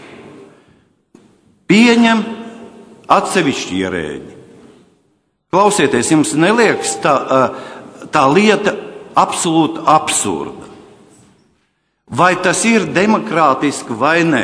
pieņem atsevišķi ierēģi. Klausieties, jums neliekas tā, tā lieta absolūti absurda? Vai tas ir demokrātiski vai nē?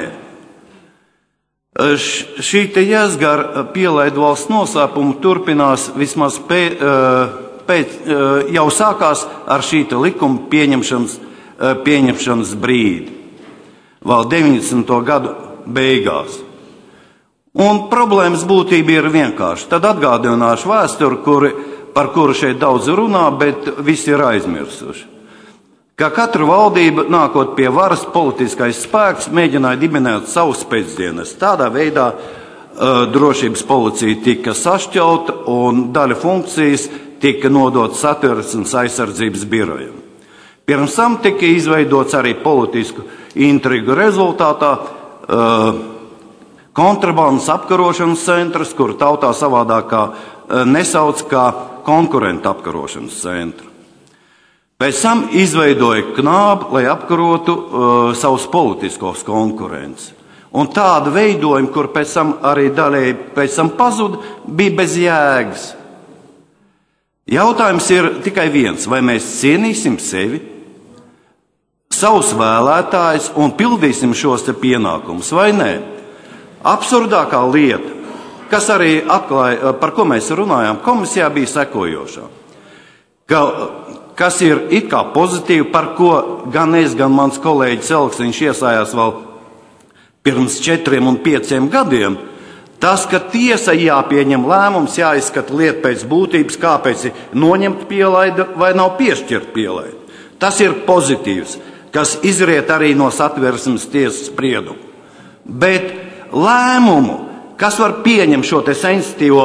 Šī te Jēzgara pielaidu valsts noslēpumu turpinās vismaz pēc, pēc, jau sākās ar šī te likuma pieņemšanas, pieņemšanas brīdi, vēl deviņdesmito gadu beigās. Un problēmas būtība ir vienkārši. Tad atgādināšu vēsturi, kuri, par kuru šeit daudz runā, bet visi ir aizmirsuši. Kā katra valdība, nākot pie varas, politiskais spēks mēģināja dibināt savus pēcdienas. Tādā veidā uh, drošības policija tika sašķelta un daļa funkcijas tika nodota Satversmes aizsardzības birojam. Pirms tam tika izveidots arī politisku intrigu rezultātā uh, kontrabandas apkarošanas centrs, kuru tautā savādākā uh, nesauc kā konkurentu apkarošanas centru. Pēc tam izveidoja knābu, lai apkarotu uh, savus politiskos konkurentus. Un tāda veidojuma, kur pēc tam arī daļēji pēc tam pazuda, bija bez jēgas. Jautājums ir tikai viens, vai mēs cienīsim sevi, savus vēlētājus un pildīsim šos te pienākumus, vai nē. Absurdākā lieta, kas arī atklāja, par ko mēs runājām komisijā, bija sekojošā. Ka, kas ir it kā pozitīvi, par ko gan es, gan mans kolēģis Elksniņš iesājās vēl pirms četriem un pieciem gadiem, tas, ka tiesa jāpieņem lēmums, jāizskata lieta pēc būtības, kāpēc ir noņemt pielaidi vai nav piešķirt pielaidi. Tas ir pozitīvs, kas izriet arī no Satversmes tiesas spriedumu. Bet lēmumu, kas var pieņemt šo te sensitīvo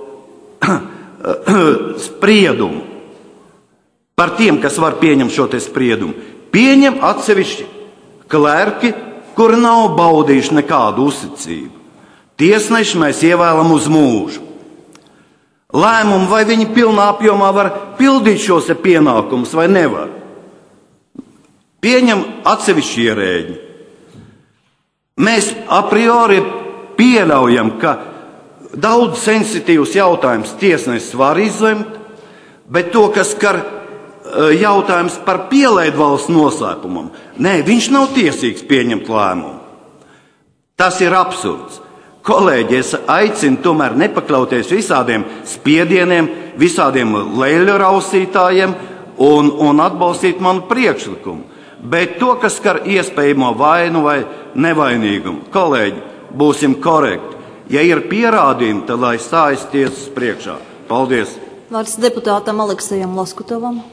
spriedumu, par tiem, kas var pieņemt šo te spriedumu, pieņem atsevišķi klerki, kuri nav baudījuši nekādu uzticību. Tiesneši mēs ievēlam uz mūžu. Lēmumu, vai viņi pilnā apjomā var pildīt šos pienākumus vai nevar, pieņem atsevišķi ierēģi. Mēs a priori pieļaujam, ka daudz sensitīvus jautājumus tiesnesis var izlemt, bet to, kas skar jautājums par pielaidu valsts noslēpumam, nē, viņš nav tiesīgs pieņemt lēmumu. Tas ir absurds. Kolēģi, es aicinu tomēr nepakļauties visādiem spiedieniem, visādiem leļu rausītājiem un, un atbalstīt manu priekšlikumu. Bet to, kas skar iespējamo vainu vai nevainīgumu, kolēģi, būsim korekti. Ja ir pierādījumi, tad lai stājas tiesas priekšā. Paldies! Vārds deputātam Aleksejam Laskutovam.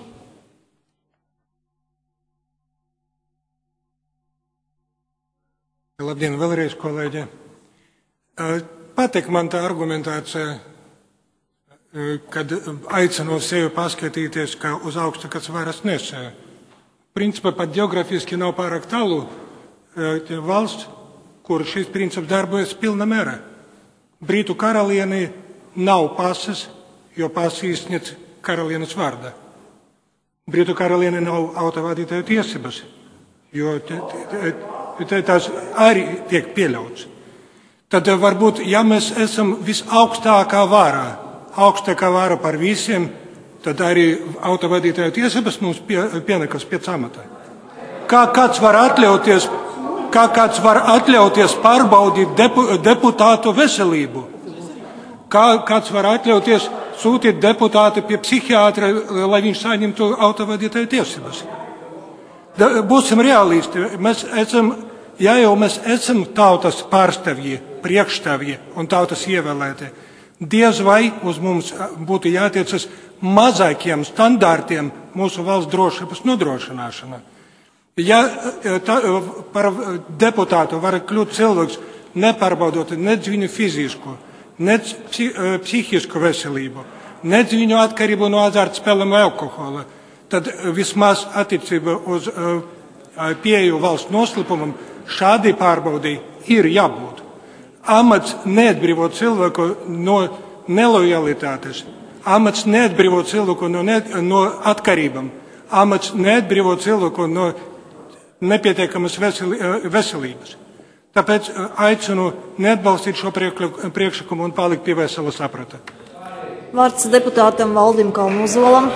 Labdien, vēlreiz, kolēģi! Patīk man tā argumentācija, kad aicinu sevi paskatīties, kā uz augstu, kas varas nesēja. Principā pat geografiski nav pārāk tālu valsts, kur šis princips darbojas pilna mērā. Britu karalienei nav pasas, jo pasa izsniedz karalienes vārdā. Britu karalienei nav autovadītāju tiesības, jo tās arī tiek pieļauts. Tad varbūt, ja mēs esam visaugstākā vārā, augstākā vāra par visiem, tad arī autovadītāju tiesības mums pie, pienekas pēc amata. Kā kāds var atļauties, kā kāds var atļauties pārbaudīt depu, deputātu veselību? Kā kāds var atļauties sūtīt deputātu pie psihiatra, lai viņš saņemtu autovadītāju tiesības? Da, būsim realisti. Mēs esam, ja jau mēs esam tautas pārstāvji, priekšstāvji un tautas ievēlēti, diez vai uz mums būtu jātiecas mazākiem standārtiem mūsu valsts drošības nodrošināšana. Ja tā, par deputātu var kļūt cilvēks nepārbaudot nec viņu fizisku, nec psihisku veselību, nec viņu atkarību no azartspēlēm vai alkohola, tad vismaz attiecībā uz pieeju valsts noslēpumam šādi pārbaudī ir jābūt. Amats neatbrīvo cilvēku no nelojalitātes. Amats neatbrīvo cilvēku no, ne, no atkarībām. Amats neatbrīvo cilvēku no nepietiekamas veselības. Tāpēc aicinu neatbalstīt šo priekšlikumu un palikt pie vesela saprata. Vārds deputātam Valdim Kalnozolam.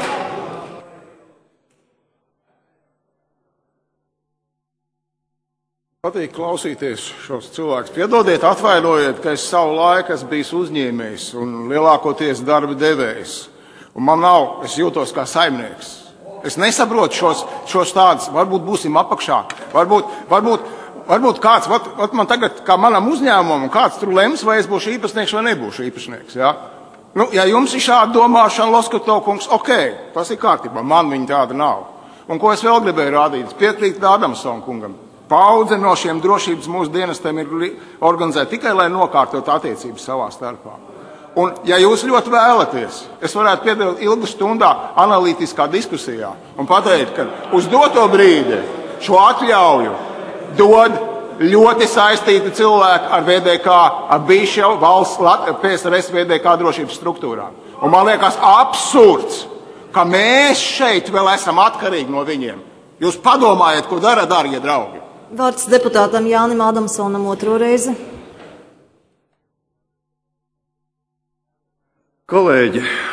Patīk klausīties šos cilvēkus. Piedodiet, atvainojiet, ka es savu laiku esmu bijis uzņēmējs un lielākoties darba devējs. Un man nav, es jūtos kā saimnieks. Es nesaprotu šos, šos tādus, varbūt būsim apakšā, varbūt, varbūt, varbūt kāds, vat, vat man tagad, kā manam uzņēmumam, kāds tur lems, vai es būšu īpašnieks vai nebūšu īpašnieks, ja? Nu, ja jums ir šāda domāšana, Loskutov kungs, ok, tas ir kārtībā, man viņa tāda nav. Un ko es vēl gribēju rādīt? Es piekrītu Adamsona kungam. Paudze no šiem drošības mūsu dienestiem ir organizēta tikai, lai nokārtot attiecības savā starpā. Un, ja jūs ļoti vēlaties, es varētu piedalīt ilgu stundā analītiskā diskusijā un pateikt, ka uz doto brīdi šo atļauju dod ļoti saistīti cilvēki ar V D K, ar bijušo valsts P S R S V D K drošības struktūrām. Un man liekas absurds, ka mēs šeit vēl esam atkarīgi no viņiem. Jūs padomājiet, ko dara, dārgie draugi. Vārds deputātam Jānim Adamsonam otro reizi. Kolēģi,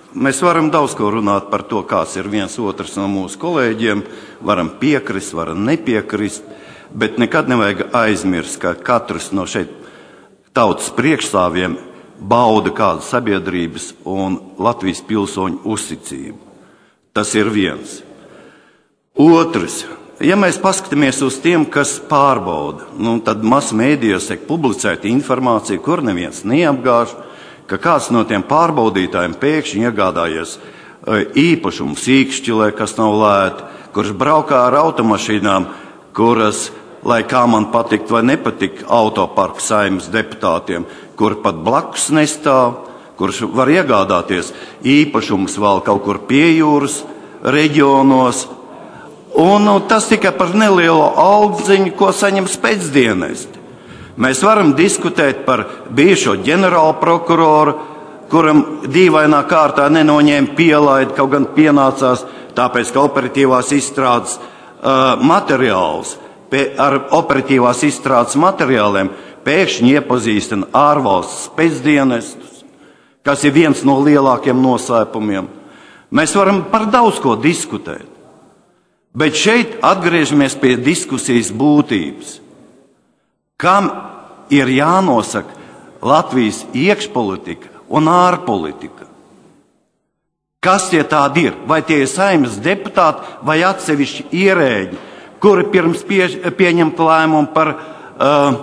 Mēs varam daudz ko runāt par to, kāds ir viens otrs no mūsu kolēģiem, varam piekrist, varam nepiekrist, bet nekad nevajag aizmirst, ka katrs no šeit tautas priekšstāvjiem bauda kādu sabiedrības un Latvijas pilsoņu uzticību. Tas ir viens. Otrs. Ja mēs paskatāmies uz tiem, kas pārbauda, nu, tad masu mēdījos tiek publicēta informācija, kur neviens neapgāž, ka kāds no tiem pārbaudītājiem pēkšņi iegādājies īpašumu Sīkšķilē, kas nav lēti, kurš braukā ar automašīnām, kuras, lai kā man patikt vai nepatikt autoparka Saeimas deputātiem, kur pat blakus nestāv, kurš var iegādāties īpašumus vēl kaut kur pie jūras reģionos, un nu, tas tikai par nelielu aldziņu, ko saņem pēcdienesti. Mēs varam diskutēt par bijušo ģenerālu prokuroru, kuram dīvainā kārtā nenoņēma pielaidi, kaut gan pienācās, tāpēc, ka operatīvās izstrādes uh, materiāls, pie, ar operatīvās izstrādes materiāliem pēkšņi iepazīstina ārvalsts pēcdienestus, kas ir viens no lielākiem noslēpumiem. Mēs varam par daudz ko diskutēt. Bet šeit atgriežamies pie diskusijas būtības. Kam ir jānosaka Latvijas iekšpolitika un ārpolitika? Kas tie tādi ir? Vai tie ir Saeimas deputāti vai atsevišķi ierēģi, kuri pirms pie, pieņemt lēmumu par uh,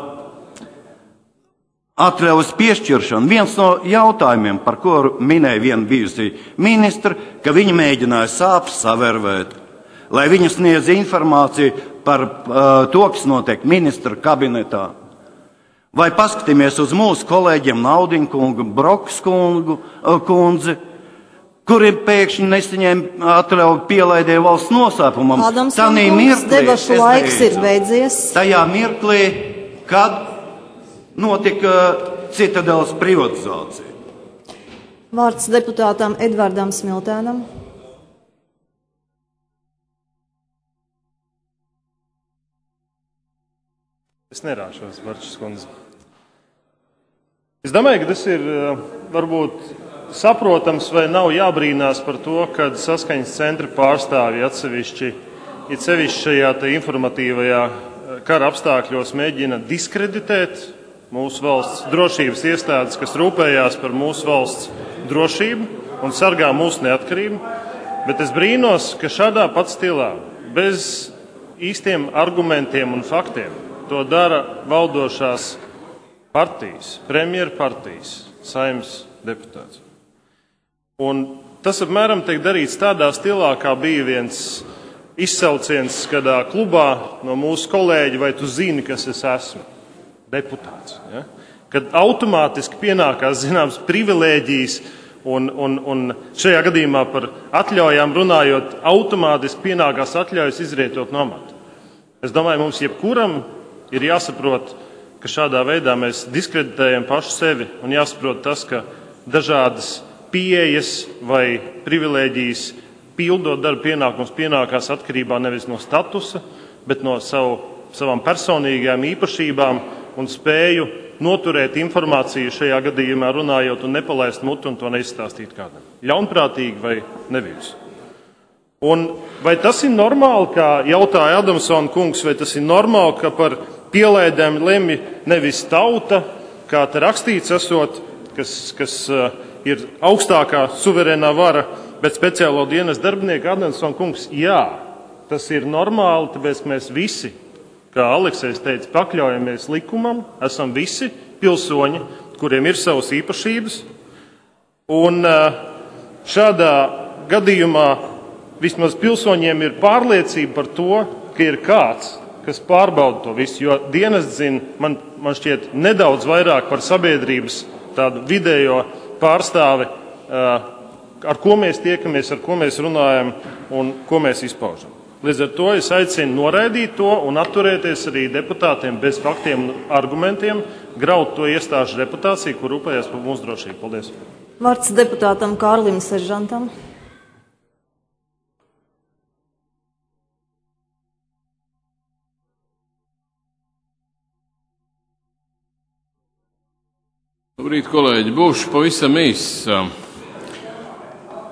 atļaujas piešķiršanu? Viens no jautājumiem, par ko minēja viena bijusī ministra, ka viņi mēģināja sāpes savērvēt, lai viņi sniedz informāciju par uh, to, kas notiek ministra kabinetā. Vai paskatīmies uz mūsu kolēģiem Naudiņu kungu, Brokas kungu, uh, kundzi, kuri pēkšņi nesaņēma atļauju pielaidē valsts noslēpumam. Adamsona kungs, debašu laiks ir beidzies. Tajā mirklī, kad notika Citadeles privatizācija. Vārds deputātam Edvardam Smiltēnam. Es nerāšos, Marčs kundze. Es domāju, ka tas ir varbūt saprotams vai nav jābrīnās par to, kad saskaņas centra pārstāvji atsevišķi, it sevišķi šajā te informatīvajā kara apstākļos mēģina diskreditēt mūsu valsts drošības iestādes, kas rūpējās par mūsu valsts drošību un sargā mūsu neatkarību. Bet es brīnos, ka šādā pat stilā, bez īstiem argumentiem un faktiem, to dara valdošās partijas, premjera partijas, Saeimas deputāts. Un tas apmēram tiek darīts tādā stilā, kā bija viens izsauciens kādā klubā no mūsu kolēģi, vai tu zini, kas es esmu? Deputāts. Ja? Kad automātiski pienākās zināms privilēģijas un, un, un šajā gadījumā par atļaujām runājot, automātiski pienākās atļaujas izrietot no amata. Es domāju, mums jebkuram ir jāsaprot, ka šādā veidā mēs diskreditējam pašu sevi un jāsaprot tas, ka dažādas pieejas vai privilēģijas pildot darba pienākums pienākās atkarībā nevis no statusa, bet no savu, savām personīgajām īpašībām un spēju noturēt informāciju šajā gadījumā runājot un nepalaist mutu un to neizstāstīt kādam. Ļaunprātīgi vai nevis. Un vai tas ir normāli, kā jautāja Adamsona kungs, vai tas ir normāli, ka par pielaidēm lemj nevis tauta, kā te rakstīts esot, kas, kas uh, ir augstākā suverēnā vara, bet speciālo dienas darbinieki? Adamsona kungs, jā, tas ir normāli, tāpēc mēs visi, kā Aleksējs teica, pakļaujamies likumam, esam visi pilsoņi, kuriem ir savas īpašības. Un uh, šādā gadījumā vismaz pilsoņiem ir pārliecība par to, ka ir kāds, kas pārbauda to visu, jo dienests zina, man, man šķiet, nedaudz vairāk par sabiedrības tādu vidējo pārstāvi, ar ko mēs tiekamies, ar ko mēs runājam un ko mēs izpaužam. Līdz ar to es aicinu noraidīt to un atturēties arī deputātiem bez faktiem un argumentiem, graut to iestāžu reputāciju, kur rūpējas par mūsu drošību. Paldies. Vārds deputātam Kārlim Seržantam. Labrīt, kolēģi. Būšu pavisam īss.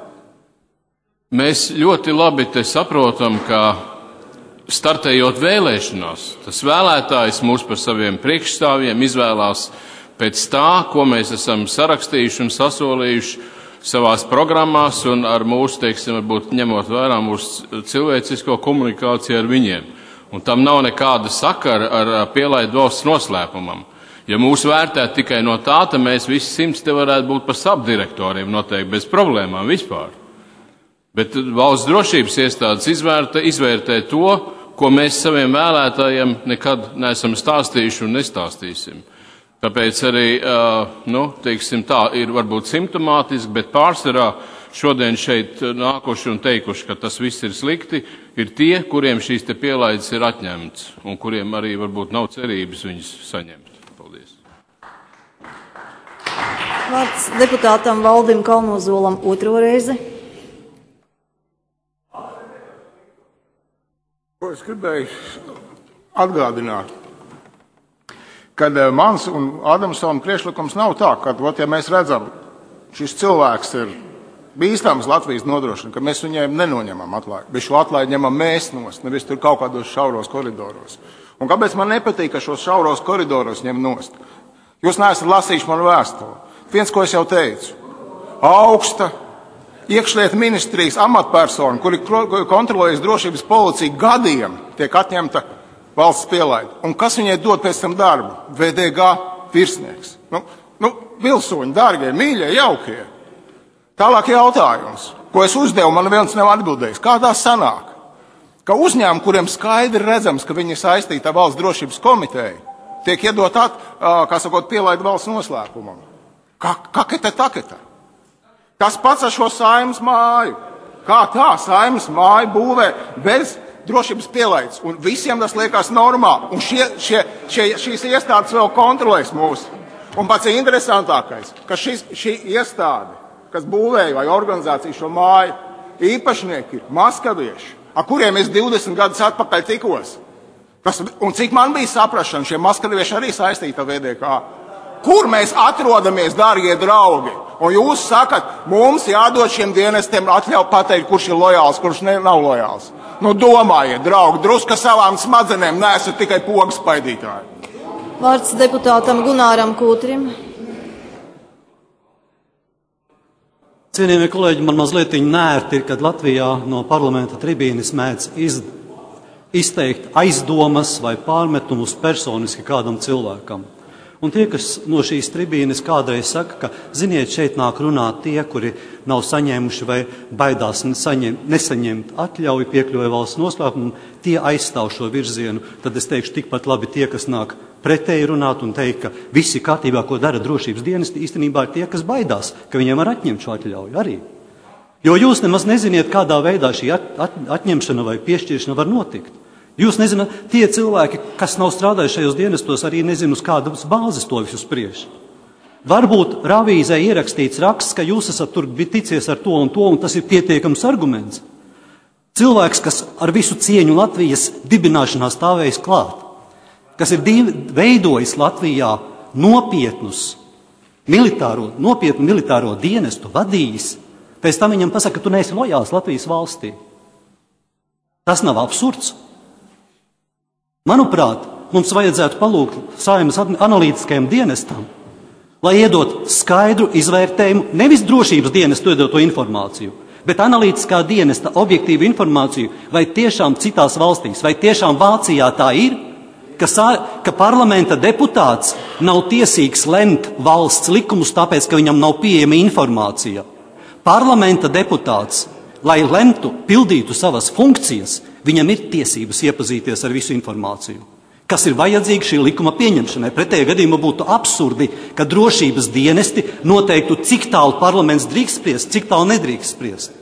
mēs ļoti labi te saprotam, ka startējot vēlēšanās, tas vēlētājs mūs par saviem priekšstāvjiem izvēlās pēc tā, ko mēs esam sarakstījuši un sasolījuši savās programmās un ar mūsu, teiksim, varbūt ņemot vērā mūsu cilvēcisko komunikāciju ar viņiem. Un tam nav nekāda sakara ar pielaidu valsts noslēpumam. Ja mūs vērtē tikai no tā, tad mēs visi simts te varētu būt par sabdirektoriem noteikti bez problēmām vispār. Bet valsts drošības iestādes izvērtē, izvērtē to, ko mēs saviem vēlētājiem nekad neesam stāstījuši un nestāstīsim. Tāpēc arī, nu, teiksim tā, ir varbūt simptomātiski, bet pārsvarā šodien šeit nākuši un teikuši, ka tas viss ir slikti, ir tie, kuriem šīs te pielaides ir atņemts un kuriem arī varbūt nav cerības viņus saņemt. Paldies. Vārds deputātam Valdim Kalnozolam otro reizi. Ko es gribēju atgādināt, kad mans un Adamsona priekšlikums nav tā, ka, ot, ja mēs redzam, šis cilvēks ir bīstams Latvijas nodrošina, ka mēs viņiem nenoņemam atlaidi, bet šo atlaidi ņemam mēs nost, nevis tur kaut kādos šauros koridoros. Un kāpēc man nepatīk, ka šos šauros koridoros ņem nost? Jūs neesat lasījuši manu vēstuli. Viens, ko es jau teicu, augsta iekšlietu ministrijas amatpersona, kuri kontrolējas drošības policiju gadiem, tiek atņemta valsts pielaide. Un kas viņai dod pēc tam darbu? V D G virsnieks. Nu, nu, pilsoņi, dārgie, mīļie, jaukie. Tālāk jautājums, ko es uzdevu, man viens nav atbildējis. Kā tā sanāk, ka uzņēmumi, kuriem skaidri redzams, ka viņi ir saistīti ar valsts drošības komiteju, tiek iedot at, kā sakot, pielaida valsts noslēpumam? Kā, kaketa taketa? Tas pats ar šo Saeimas māju. Kā tā Saeimas māju būvē bez drošības pielaides? Un visiem tas liekas normāli. Un šie, šie, šie, šīs iestādes vēl kontrolēs mūs. Un pats interesantākais, ka šis, šī iestāde, kas būvēja vai organizācija šo māju, īpašnieki ir maskavieši, ar kuriem es divdesmit gadus atpakaļ tikos. Tas, un cik man bija saprašana, šie maskavieši arī saistīti ar V D K. Kur mēs atrodamies, dārgie draugi? Un jūs sakat, mums jādod šiem dienestiem atļauj pateikt, kurš ir lojāls, kurš ne, nav lojāls. Nu domājiet, draugi, druska savām smadzenēm, neesat tikai pogu spaidītāji. Vārds deputātam Gunāram Kūtrim. Cienījamie kolēģi, man mazliet nērti ir, kad Latvijā no parlamenta tribīnes mēdz iz, izteikt aizdomas vai pārmetumus personiski kādam cilvēkam. Un tie, kas no šīs tribīnes kādreiz saka, ka, ziniet, šeit nāk runāt tie, kuri nav saņēmuši vai baidās nesaņem, nesaņemt atļauju piekļuvai valsts noslēpumam, tie aizstāv šo virzienu, tad es teikšu tikpat labi tie, kas nāk pretēji runāt un teikt, ka visi kārtībā, ko dara drošības dienesti, īstenībā ir tie, kas baidās, ka viņiem var atņemt šo atļauju arī. Jo jūs nemaz neziniet, kādā veidā šī at, at, atņemšana vai piešķiršana var notikt. Jūs nezināt, tie cilvēki, kas nav strādājuši šajos dienestos, arī nezinu, uz kādas bāzes to visu spriež. Varbūt Ravīzē ierakstīts raksts, ka jūs esat tur ticies ar to un to, un tas ir pietiekams arguments. Cilvēks, kas ar visu cieņu Latvijas dibināšanā stāvējis klāt, kas ir div, veidojis Latvijā nopietnus militāro, nopietnu militāro dienestu, vadījis, pēc tam viņam pasaka, ka tu neesi lojāls Latvijas valstī. Tas nav absurds. Manuprāt, mums vajadzētu palūgt Saeimas analītiskajam dienestam, lai iedot skaidru izvērtējumu, nevis drošības dienestu iedoto informāciju, bet analītiskā dienesta objektīvu informāciju, vai tiešām citās valstīs, vai tiešām Vācijā tā ir, ka, ka parlamenta deputāts nav tiesīgs lemt valsts likumus, tāpēc, ka viņam nav pieejama informācija. Parlamenta deputāts, lai lemtu, pildītu savas funkcijas, viņam ir tiesības iepazīties ar visu informāciju, kas ir vajadzīga šī likuma pieņemšanai. Pretējā gadījumā būtu absurdi, ka drošības dienesti noteiktu, cik tālu parlaments drīkst spriest, cik tālu nedrīkst spriest.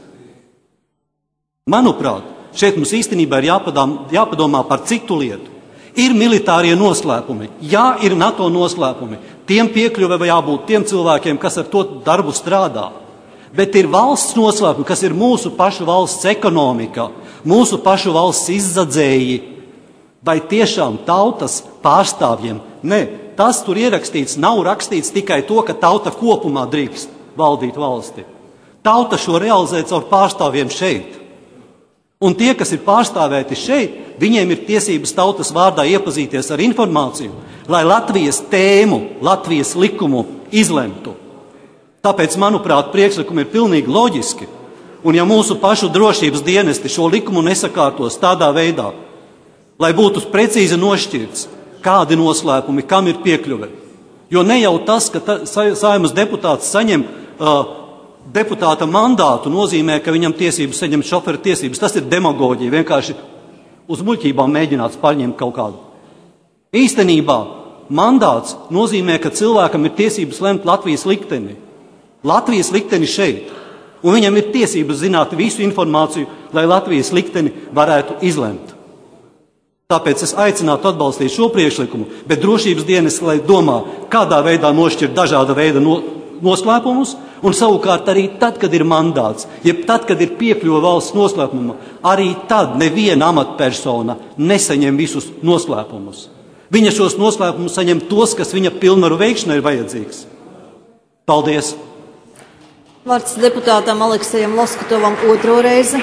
Manuprāt, šeit mums īstenībā ir jāpadomā, jāpadomā par citu lietu. Ir militārie noslēpumi, jā, ir NATO noslēpumi, tiem piekļuve jābūt tiem cilvēkiem, kas ar to darbu strādā. Bet ir valsts noslēpumi, kas ir mūsu pašu valsts ekonomika, mūsu pašu valsts izzadzēji, vai tiešām tautas pārstāvjiem. Nē, tas tur ierakstīts, nav rakstīts tikai to, ka tauta kopumā drīkst valdīt valsti. Tauta šo realizē caur pārstāvjiem šeit. Un tie, kas ir pārstāvēti šeit, viņiem ir tiesības tautas vārdā iepazīties ar informāciju, lai Latvijas tēmu, Latvijas likumu izlemtu. Tāpēc, manuprāt, priekšlikumi ir pilnīgi loģiski. Un ja mūsu pašu drošības dienesti šo likumu nesakārtos tādā veidā, lai būtu precīzi nošķirts, kādi noslēpumi, kam ir piekļuve. Jo ne jau tas, ka ta, Saeimas deputāts saņem uh, deputāta mandātu, nozīmē, ka viņam tiesības saņemt šofera tiesības. Tas ir demagoģija, vienkārši uz muļķībām mēģināts paņemt kaut kādu. Īstenībā mandāts nozīmē, ka cilvēkam ir tiesības lemt Latvijas likteni. Latvijas likteni šeit. Un viņam ir tiesības zināt visu informāciju, lai Latvijas likteni varētu izlemt. Tāpēc es aicinātu atbalstīt šo priekšlikumu, bet drošības dienas, lai domā, kādā veidā nošķirt dažāda veida no, noslēpumus, un savukārt arī tad, kad ir mandāts, jeb tad, kad ir piekļuva valsts noslēpuma, arī tad neviena amatpersona nesaņem visus noslēpumus. Viņa šos noslēpumus saņem tos, kas viņa pilnvaru veikšanai ir vajadzīgs. Paldies! Vārds deputātam Aleksejam Loskatovam otro reizi.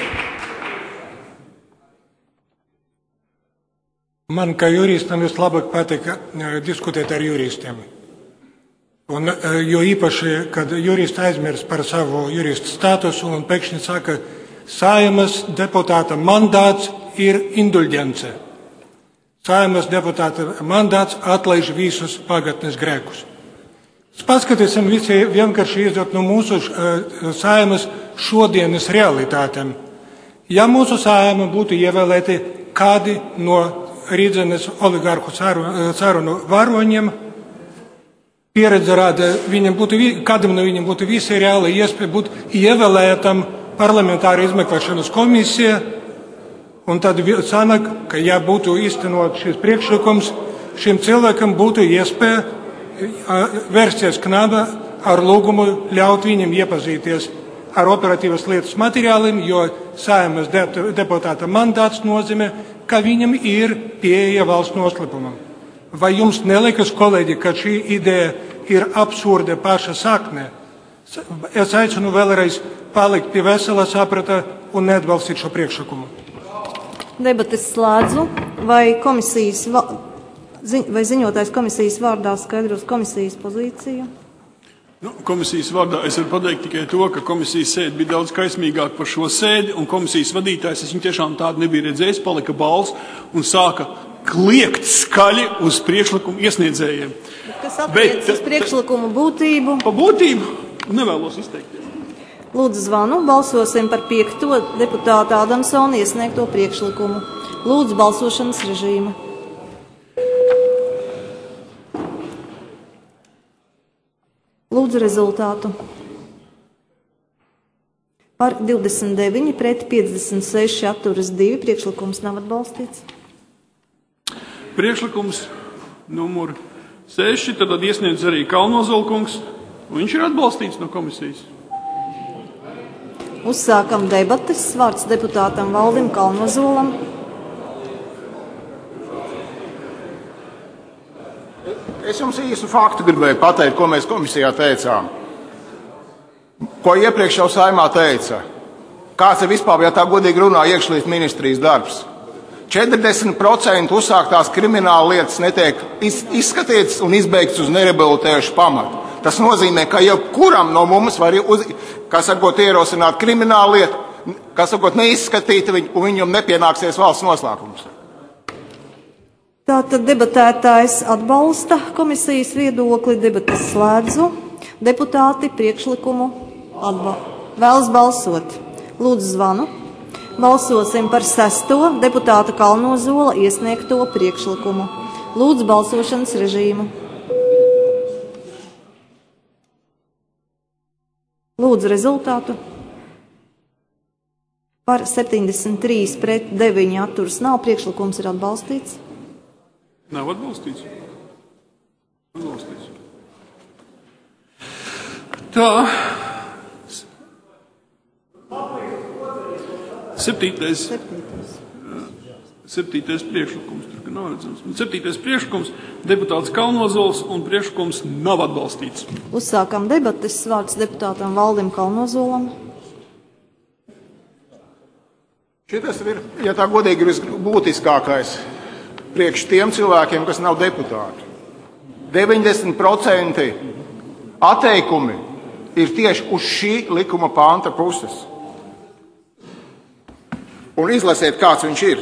Man kā juristam vislabāk patīk diskutēt ar juristiem. Un, jo īpaši, kad juristi aizmirst par savu juristu statusu un pēkšņi saka, Saeimas deputāta mandāts ir indulģence. Saeimas deputāta mandāts atlaiž visus pagatnes grēkus. Paskatīsim visi vienkārši izdot no mūsu Saeimas šodienas realitātēm. Ja mūsu Saeima būtu ievēlēti kādi no Rīdzenes oligarhu sarunu varoņiem, pieredze rāda, viņam būtu, kādam no viņiem būtu visi reāli iespēja būt ievēlētam parlamentāra izmeklēšanas komisija, un tad sanāk, ka ja būtu īstenot šis priekšlikums, šim cilvēkam būtu iespēja vērsties knaba ar lūgumu ļaut viņam iepazīties ar operatīvas lietas materiāliem, jo Saeimas deputāta mandāts nozīmē, ka viņam ir pieeja valsts noslēpumam. Vai jums neliekas, kolēģi, ka šī ideja ir absurda paša saknē? Es aicinu vēlreiz palikt pie vesela saprata un neatbalstīt šo priekšlikumu. Debates slēdzu. Vai, komisijas, vai ziņotājs komisijas vārdā skaidros komisijas pozīciju? Nu, komisijas vārdā es varu pateikt tikai to, ka komisijas sēde bija daudz kaismīgāka par šo sēdi, un komisijas vadītājs, es viņu tiešām tādu nebiju redzējis, palika balss un sāka kliegt skaļi uz priekšlikumu iesniedzējiem. Kas attiec uz priekšlikumu būtību? Pa būtību nevēlos izteikties. Lūdzu zvanu, balsosim par piekto deputāta Adamsona iesniegto priekšlikumu. Lūdzu balsošanas režīmu. Lūdzu rezultātu. Par divdesmit deviņi pret piecdesmit seši atturas divi. Priekšlikums nav atbalstīts. Priekšlikums numur seši, tad iesniedz arī Kalnozolkungs. Viņš ir atbalstīts no komisijas. Uzsākam debates. Vārds deputātam Valdim Kalnozolam. Es jums īsu faktu gribēju pateikt, ko mēs komisijā teicām. Ko iepriekš jau Saeimā teica. Kāds ir vispār, ja tā godīgi runā, iekšlietu ministrijas darbs? četrdesmit procenti uzsāktās krimināla lietas netiek izskatītas un izbeigts uz nerehabilitējušu pamatu. Tas nozīmē, ka jebkuram no mums var, uz, kā sakot, ierosināt kriminālu lietu, kā sakot, neizskatīt, un viņam nepienāksies valsts noslēpums. Tātad debatētājs atbalsta komisijas viedokli, debates slēdzu. Deputāti priekšlikumu atba vēlas balsot. Lūdzu zvanu. Balsosim par sesto deputāta Kalnozola iesniegto priekšlikumu. Lūdzu balsošanas režīmu. Lūdzu rezultātu. Par septiņdesmit trīs pret deviņi atturas nav. Priekšlikums ir atbalstīts. Nav atbalstīts. Atbalstīts. Tā. Septītais. Septītais. Septītais priekšlikums. Tur nav redzams. Septītais priekšlikums. Deputāts Kalnozols un priekšlikums nav atbalstīts. Uzsākam debates. Vārds deputātam Valdim Kalnozolam. Šitas ir, ja tā godīgi, ir būtiskākais priekš tiem cilvēkiem, kas nav deputāti. deviņdesmit procenti atteikumi ir tieši uz šī likuma panta puses. Un izlasiet, kāds viņš ir.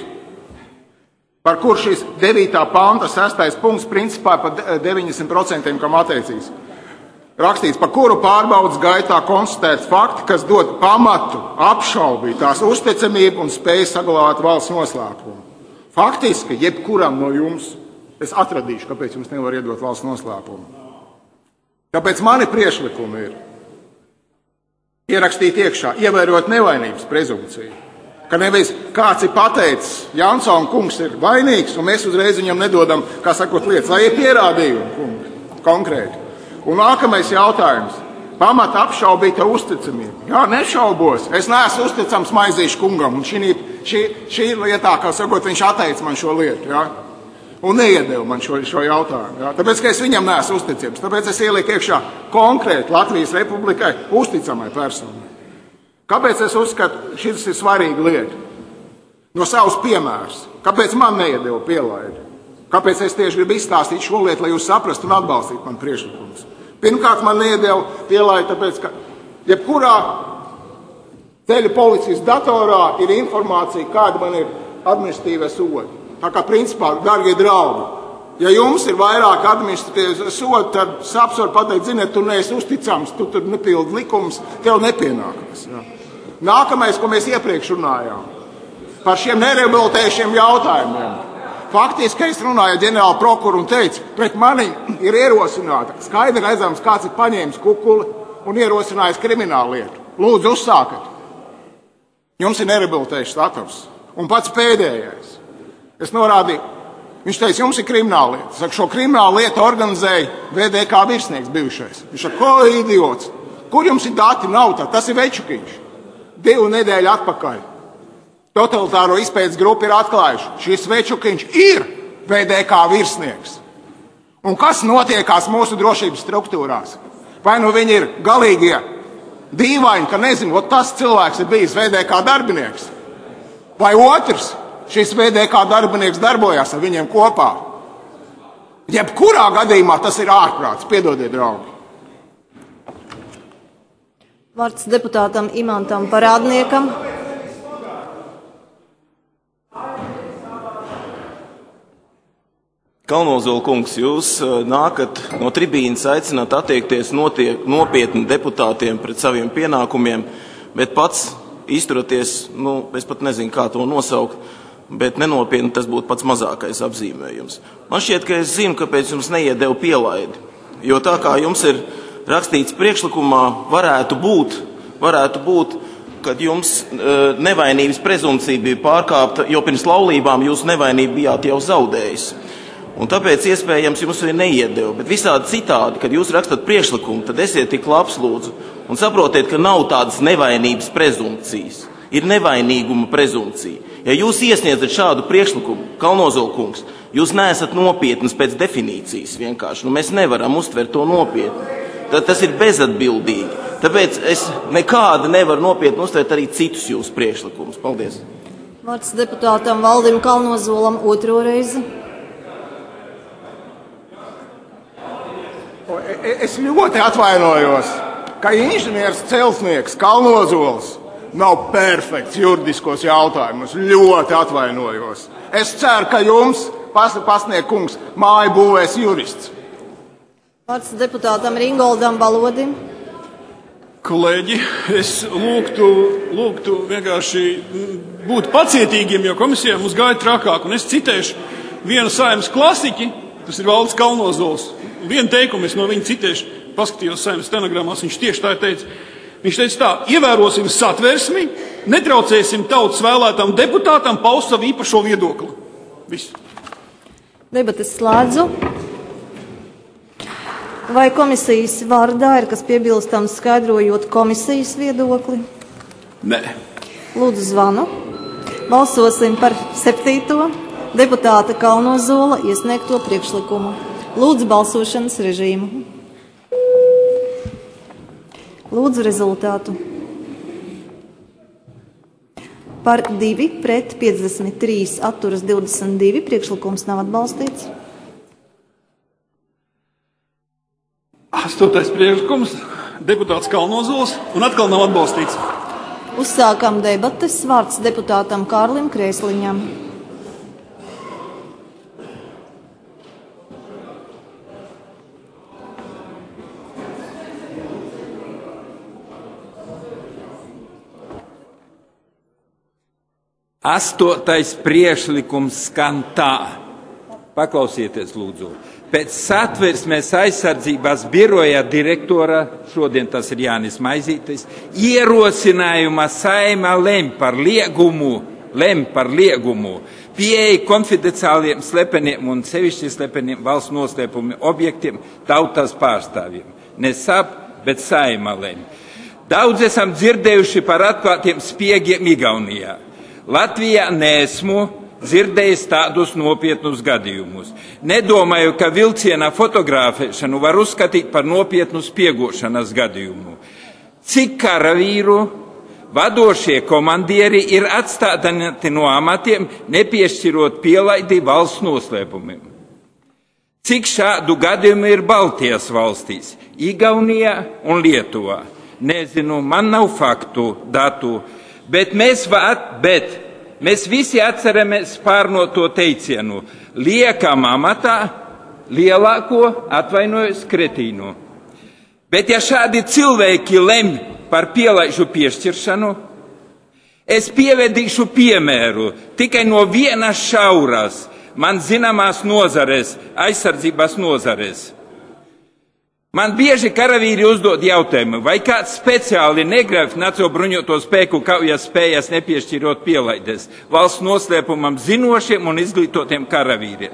Par kur šis devītā panta sestais punkts principā par deviņdesmit procentiem, kam atteicīs. Rakstīts, par kuru pārbaudas gaitā konstatēts fakti, kas dod pamatu apšaubīt tās uzticamību un spēju saglabāt valsts noslēpumu. Faktiski, jebkuram no jums es atradīšu, kāpēc jums nevar iedot valsts noslēpumu. Tāpēc mani priešlikumi ir ierakstīt iekšā, ievērot nevainības prezumpciju. Ka nevis kāds ir pateicis, Jansona kungs ir vainīgs, un mēs uzreiz viņam nedodam, kā sakot, lietas, lai ir pierādījumi, kungi, konkrēti. Un nākamais jautājums. Pamata apšaubīta uzticamība. Jā, nešaubos. Es neesmu uzticams Maizīšu kungam. Un šī, šī, šī lietā, kā sakot, viņš atteica man šo lietu. Jā? Un neiedeva man šo, šo jautājumu. Jā? Tāpēc, ka es viņam neesmu uzticams. Tāpēc es ielieku iekšā konkrēti Latvijas Republikai uzticamai personai. Kāpēc es uzskatu, šis ir svarīga lieta? No savas piemērs. Kāpēc man neiedeva pielaidi? Kāpēc es tieši gribu izstāstīt šo lietu, lai jūs saprastu un atbalstītu man priekšlikumus? Pirmkārt, man neiedeva pielaidi, tāpēc, ka jebkurā ceļu policijas datorā ir informācija, kāda man ir administratīvie sodi. Tā kā principā, dargie draugi, ja jums ir vairāk administratīvie sodi, tad saps var pateikt, ziniet, tu neesi uzticams, tu tur nepildi likums, tev nepienākās. Jā. Nākamais, ko mēs iepriekš runājām, par šiem nerehabilitējušiem jautājumiem. Faktiski es runāju ar ģenerālu prokuroru un teicu, pret mani ir ierosināta, skaidri redzams, kāds ir paņēmis kukuli un ierosinājis kriminālu lietu. Lūdzu, uzsākat. Jums ir nerehabilitējuši staturs. Un pats pēdējais. Es norādīju, viņš teica, jums ir krimināla lieta. Saku, šo kriminālu lietu organizēja V D K virsnieks bijušais. Viņš saka, ko idiots? Kur jums ir dati? Nav tā. Tas ir Večukiņš. Divu nedēļu atpakaļ. Totalitāro izpētes grupa ir atklājuši. Šis Večukiņš ir V D K virsnieks. Un kas notiekās mūsu drošības struktūrās? Vai nu viņi ir galīgie dīvaini, ka nezinu, tas cilvēks ir bijis V D K darbinieks? Vai otrs, šis V D K darbinieks darbojās ar viņiem kopā? Jebkurā gadījumā tas ir ārprāts, piedodiet, draugi. Vārds deputātam Imantam Parādniekam. Kalnozola kungs, jūs nākat no tribīnas, aicināt attiekties notiek, nopietni deputātiem pret saviem pienākumiem, bet pats izturaties, nu, es pat nezinu, kā to nosaukt, bet nenopietni tas būtu pats mazākais apzīmējums. Man šķiet, ka es zinu, kāpēc jums neiedevu pielaidi, jo tā kā jums ir rakstīts priekšlikumā, varētu būt, varētu būt, kad jums e, nevainības prezumpcija bija pārkāpta, jo pirms laulībām jūs nevainību bijāt jau zaudējis. Un tāpēc iespējams jums arī neiedeva, bet visādi citādi, kad jūs rakstat priekšlikumu, tad esiet tik labs lūdzu un saprotiet, ka nav tādas nevainības prezumpcijas, ir nevainīguma prezumpcija. Ja jūs iesniedzat šādu priekšlikumu, Kalnozola kungs, jūs neesat nopietnas pēc definīcijas vienkārši, nu mēs nevaram uztvert to nopietni, tad tas ir bezatbildīgi. Tāpēc es nekādi nevaru nopietni uztvert arī citus jūsu priekšlikumus. Paldies. Vārds deputātam Valdim Kalnozolam otro reizi. Es ļoti atvainojos, ka inženieris celtnieks Kalnozols nav perfekts juridiskos jautājumus. Ļoti atvainojos. Es ceru, ka jums, pasniegt kungs, māju būvēs jurists. Vārds deputātam Ringoldam Balodim. Kolēģi, es lūgtu, lūgtu vienkārši būt pacietīgiem, jo komisijā mums gāja trakāk. Un es citēšu vienu Saeimas klasiķi, tas ir Valdis Kalnozols. Vienu teikumu es no viņa citēšu, paskatījos Saeimas stenogramās, viņš tieši tā teica. Viņš teica tā, ievērosim satversmi, netraucēsim tautas vēlētām deputātam paust savu īpašo viedokli. Viss. Debates slēdzu. Vai komisijas vārdā ir kas piebilstams skaidrojot komisijas viedokli? Nē. Lūdzu zvanu. Balsosim par septīto deputāta Kalnozola iesniegto priekšlikumu. Lūdzu balsošanas režīmu. Lūdzu rezultātu. Par divi pret piecdesmit trīs atturas divdesmit divi. Priekšlikums nav atbalstīts. Astotais priekšlikums. Deputāts Kalnozols un atkal nav atbalstīts. Uzsākam debates. Vārds deputātam Kārlim Krēsliņam. Astotais priekšlikums skan tā. Paklausieties, lūdzu. Pēc Satversmes aizsardzības biroja direktora, šodien tas ir Jānis Maizītis, ierosinājuma Saeima lem par liegumu, lem par liegumu, pieeja konfidenciāliem slepeniem un sevišķi slepeniem valsts noslēpumi objektiem tautas pārstāvjiem. Ne sap, bet Saeima lem. Daudz esam dzirdējuši par atklātiem spiegiem Igaunijā. Latvijā neesmu dzirdējis tādus nopietnus gadījumus. Nedomāju, ka vilciena fotografēšanu var uzskatīt par nopietnu spiegošanas gadījumu. Cik karavīru vadošie komandieri ir atstāti no amatiem, nepiešķirot pielaidi valsts noslēpumiem. Cik šādu gadījumu ir Baltijas valstīs, Igaunijā un Lietuvā? Nezinu, man nav faktu, datu. Bet mēs, var, bet mēs visi atceramies pārnoto teicienu. Liekam amatā lielāko atvainojas kretīnu. Bet ja šādi cilvēki lem par pielaižu piešķiršanu, es pievedīšu piemēru tikai no vienas šauras man zināmās nozares, aizsardzības nozares. Man bieži karavīri uzdod jautājumu, vai kāds speciāli negrib Nacionālo bruņoto spēku kaujas spējas nepiešķirot pielaides valsts noslēpumam zinošiem un izglītotiem karavīriem.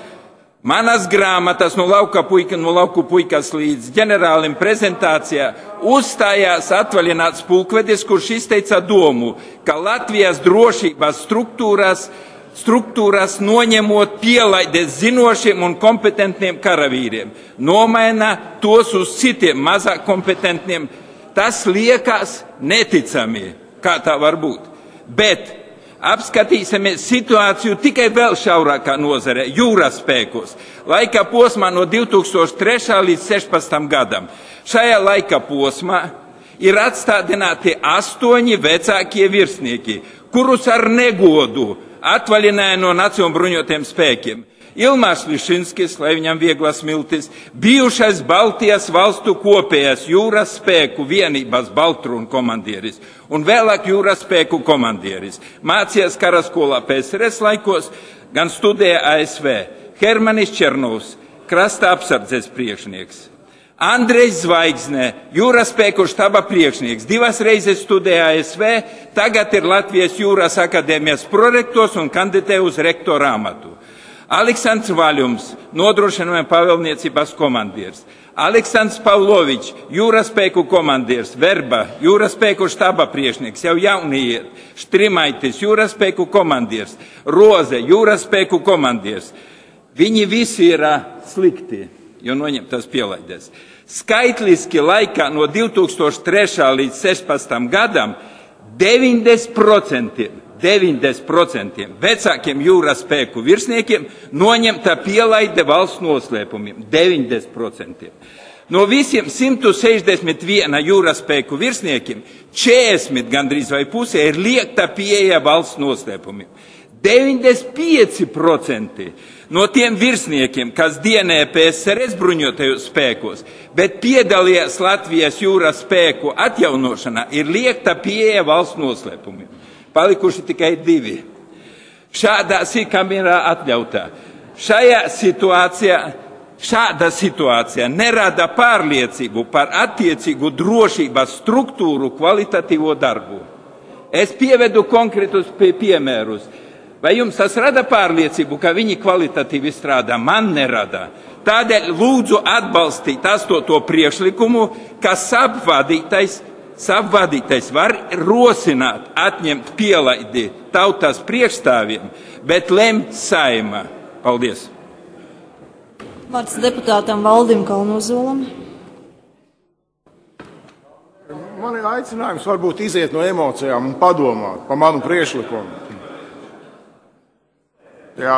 Manas grāmatas no lauka puika, no lauku puikas līdz ģenerālim prezentācijā uzstājās atvaļināts pulkvedis, kurš izteica domu, ka Latvijas drošības struktūras struktūras noņemot pielaides zinošiem un kompetentiem karavīriem, nomaina tos uz citiem mazāk kompetentiem. Tas liekas neticami, kā tā var būt. Bet apskatīsimies situāciju tikai vēl šaurākā nozare, jūras spēkos, laika posmā no divi tūkstoši trešā līdz sešpadsmitam gadam. Šajā laika posmā ir atstādināti astoņi vecākie virsnieki, kurus ar negodu atvaļināja no Nacionālo bruņotiem spēkiem. Ilmārs Lišinskis, lai viņam vieglas miltis, bijušais Baltijas valstu kopējās jūras spēku vienības Baltrūna komandieris un vēlāk jūras spēku komandieris. Mācījās karaskolā P S R S laikos, gan studēja A S V. Hermanis Černovs, krasta apsardzes priekšnieks. Andrejs Zvaigznē, jūras spēku štaba priekšnieks, divas reizes studēja A S V, tagad ir Latvijas jūras akadēmijas prorektors un kandidē uz rektora amatu. Aleksandrs Vaļums, nodrošinājuma pavēlniecības komandieris. Aleksandrs Pavlovičs, jūras spēku komandieris. Verba, jūras spēku štaba priekšnieks, jau jauniet. Štrimaitis, jūras spēku komandieris. Roze, jūras spēku komandieris. Viņi visi ir slikti, jo noņemtas pielaides. Skaitliski laikā no divi tūkstoši trešā līdz sešpadsmitam gadam deviņdesmit procenti, deviņdesmit procenti vecākiem jūras spēku virsniekiem noņemta pielaide valsts noslēpumiem. deviņdesmit procenti. No visiem simt sešdesmit viena jūras spēku virsniekiem četrdesmit gandrīz vai pusē ir liekta pieeja valsts noslēpumiem. deviņdesmit pieci procenti no tiem virsniekiem, kas dienēja P S R S bruņotajos spēkos, bet piedalījās Latvijas jūras spēku atjaunošanā, ir liekta pieeja valsts noslēpumiem. Palikuši tikai divi. Šādā sikamīrā atļautā. Šajā situācijā, šāda situācija nerada pārliecību par attiecīgu drošības struktūru kvalitatīvo darbu. Es pievedu konkrētus piemērus. Vai jums tas rada pārliecību, ka viņi kvalitatīvi strādā? Man nerada. Tādēļ lūdzu atbalstīt astoto priekšlikumu, ka savvadītais, savvadītais var rosināt atņemt pielaidi tautas priekšstāvjiem, bet lem Saeima. Paldies. Vārds deputātam Valdim Kalnozolam. man ir aicinājums varbūt iziet no emocijām un padomāt par manu priekšlikumu. Jā.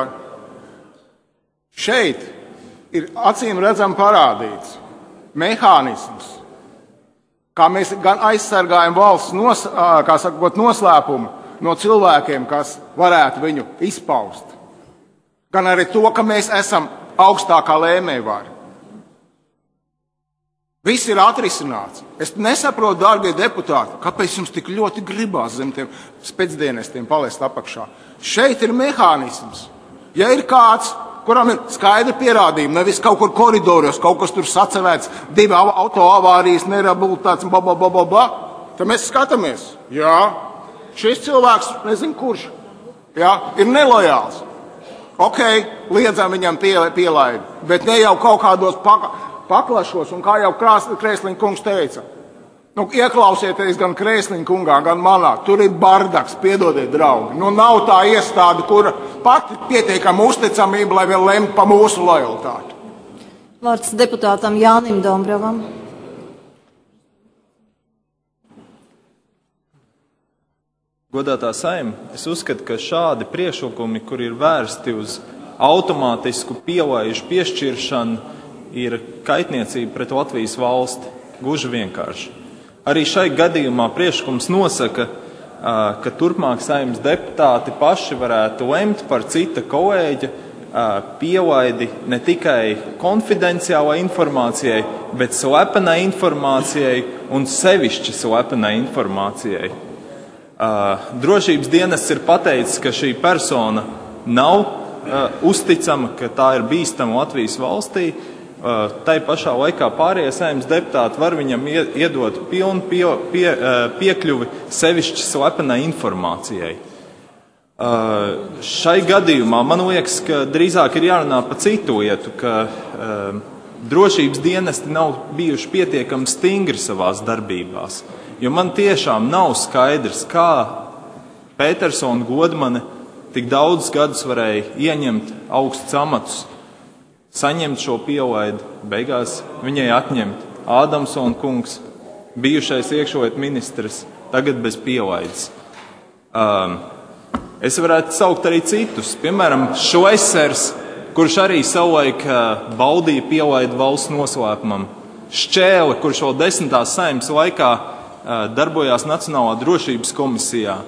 Šeit ir acīm redzam parādīts mehānisms, kā mēs gan aizsargājam valsts nos, kā sakot, noslēpumu no cilvēkiem, kas varētu viņu izpaust, gan arī to, ka mēs esam augstākā lēmējvara. Viss ir atrisināts. Es nesaprotu, dārgie deputāti, kāpēc jums tik ļoti gribās zem tiem spēcdienestiem palest apakšā. Šeit ir mehānisms. Ja ir kāds, kuram ir skaidri pierādījumi, nevis kaut kur koridoros, kaut kas tur sacerēts, divi auto avārijas, nerehabilitāts, bla, bla, bla, bla, bla, tad mēs skatāmies. Jā, šis cilvēks, nezinu kurš, jā, ir nelojāls. Ok, liedzam viņam pie, pielaidu, bet ne jau kaut kādos paka, paklašos, un kā jau Krēsliņa kungs teica. Nu, ieklausieties gan Krēsliņa kungā, gan manā. Tur ir bardaks, piedodiet, draugi. Nu, nav tā iestāde, kura pati pietiekama uzticamība, lai vēl lemtu pa mūsu lojalitāti. Vārds deputātam Jānim Dombrovam. Godātā Saeima, es uzskatu, ka šādi priekšlikumi, kur ir vērsti uz automātisku pielaižu piešķiršanu, ir kaitniecība pret Latvijas valsti. Gluži vienkārši. Arī šai gadījumā priekšlikums nosaka, ka turpmāk Saeimas deputāti paši varētu lemt par cita kolēģa pielaidi ne tikai konfidenciālai informācijai, bet slepenai informācijai un sevišķi slepenai informācijai. Drošības dienests ir pateicis, ka šī persona nav uzticama, ka tā ir bīstama Latvijas valstī. Tai pašā laikā pārējie Saeimas deputāti var viņam iedot pilnu pie, pie, piekļuvi sevišķi slepenai informācijai. Šai gadījumā man liekas, ka drīzāk ir jārunā par citu lietu, ka drošības dienesti nav bijuši pietiekami stingri savās darbībās. Jo man tiešām nav skaidrs, kā Petersona Godmane tik daudz gadus varēja ieņemt augstus amatus, saņemt šo pielaidu, beigās viņai atņemt. Ādamsona kungs, bijušais iekšlietu ministrs, tagad bez pielaides. Um, es varētu saukt arī citus, piemēram, Šlesers, kurš arī savulaik uh, baudīja pielaidu valsts noslēpumam. Šķēle, kurš vēl desmitās Saeimas laikā uh, darbojās Nacionālā drošības komisijā.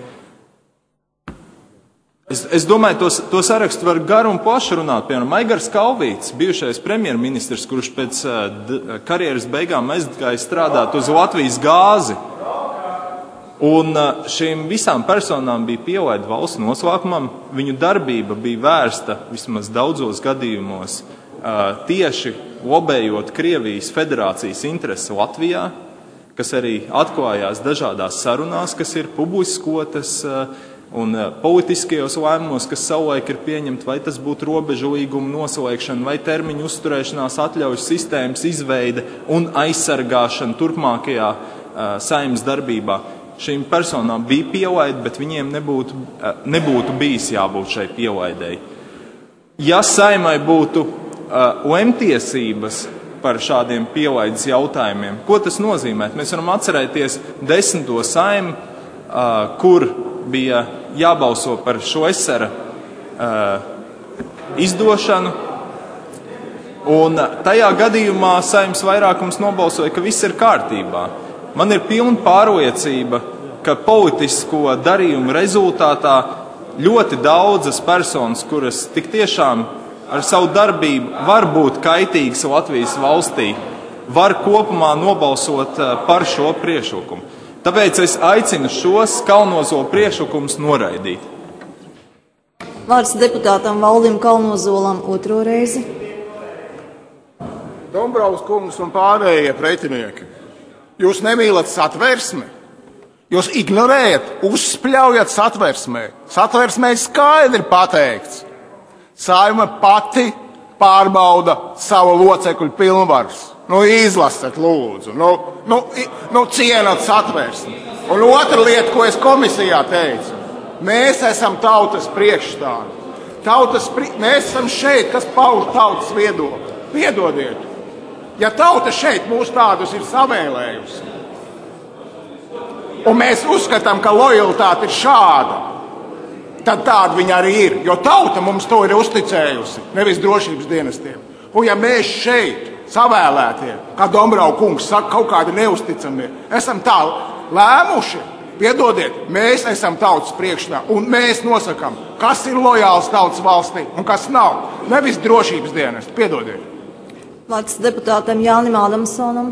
Es, es domāju, to, to sarakstu var garu un plaši runāt. Piemēram, Aigars Kalvīts, bijušais premjerministrs, kurš pēc d, karjeras beigām aizgāja strādāt uz Latvijas gāzi. Un šīm visām personām bija pielaida valsts noslēpumam. Viņu darbība bija vērsta vismaz daudzos gadījumos tieši lobējot Krievijas federācijas interesi Latvijā, kas arī atklājās dažādās sarunās, kas ir publiskotas, un politiskajos lēmumos, kas savulaik ir pieņemti, vai tas būtu robežu līguma noslēgšana, vai termiņu uzturēšanās atļaujas sistēmas izveide un aizsargāšana turpmākajā uh, Saeimas darbībā. Šīm personām bija pielaide, bet viņiem nebūtu, uh, nebūtu bijis jābūt šai pielaidei. Ja Saeimai būtu uh, lemtiesības par šādiem pielaides jautājumiem, ko tas nozīmē? Mēs varam atcerēties desmito Saimu, uh, kur bija jābalso par Šlesera uh, izdošanu, un tajā gadījumā Saeimas vairākums nobalsoja, ka viss ir kārtībā. Man ir pilna pārliecība, ka politisko darījumu rezultātā ļoti daudzas personas, kuras tik tiešām ar savu darbību var būt kaitīgas Latvijas valstī, var kopumā nobalsot par šo priekšlikumu. Tāpēc es aicinu šos Kalnozola priekšlikumus noraidīt. Vārds deputātam Valdim Kalnozolam otro reizi. Dombrovs kungs un pārējie pretinieki, jūs nemīlat satversmi, jūs ignorējat, uzspļaujat satversmē. Satversmē skaidri pateikts. Saeima pati pārbauda savu locekļu pilnvaras. Nu, izlasiet, lūdzu. Nu, nu, nu cienat satversmi. Un otra lieta, ko es komisijā teicu. Mēs esam tautas priekšstāvi. Tautas, pri... Mēs esam šeit, kas pauž tautas viedokli. Piedodiet. Ja tauta šeit mūs tādus ir savēlējusi, un mēs uzskatām, ka lojalitāte ir šāda, tad tāda viņa arī ir. Jo tauta mums to ir uzticējusi, nevis drošības dienestiem. Un ja mēs šeit, savēlētie, kā Dombrauka kungs saka, kaut kādi neusticamie, esam tā lēmuši, piedodiet, mēs esam tautas priekšā, un mēs nosakām, kas ir lojāls tautas valstī un kas nav. Nevis drošības dienesti, piedodiet. Vārds deputātam Jānim Ādamsonam.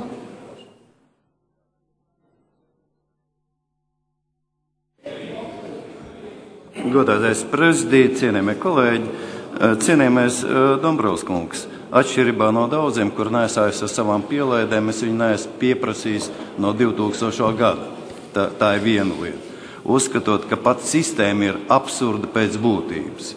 Godātais prezidija, cienījamie kolēģi, cienījamais Dombrovs kungs. Atšķirībā no daudziem, kur nesājas ar savām pielaidēm, es viņu neesmu pieprasījis no divtūkstošā gada. Tā, tā ir viena lieta. Uzskatot, ka pati sistēma ir absurda pēc būtības.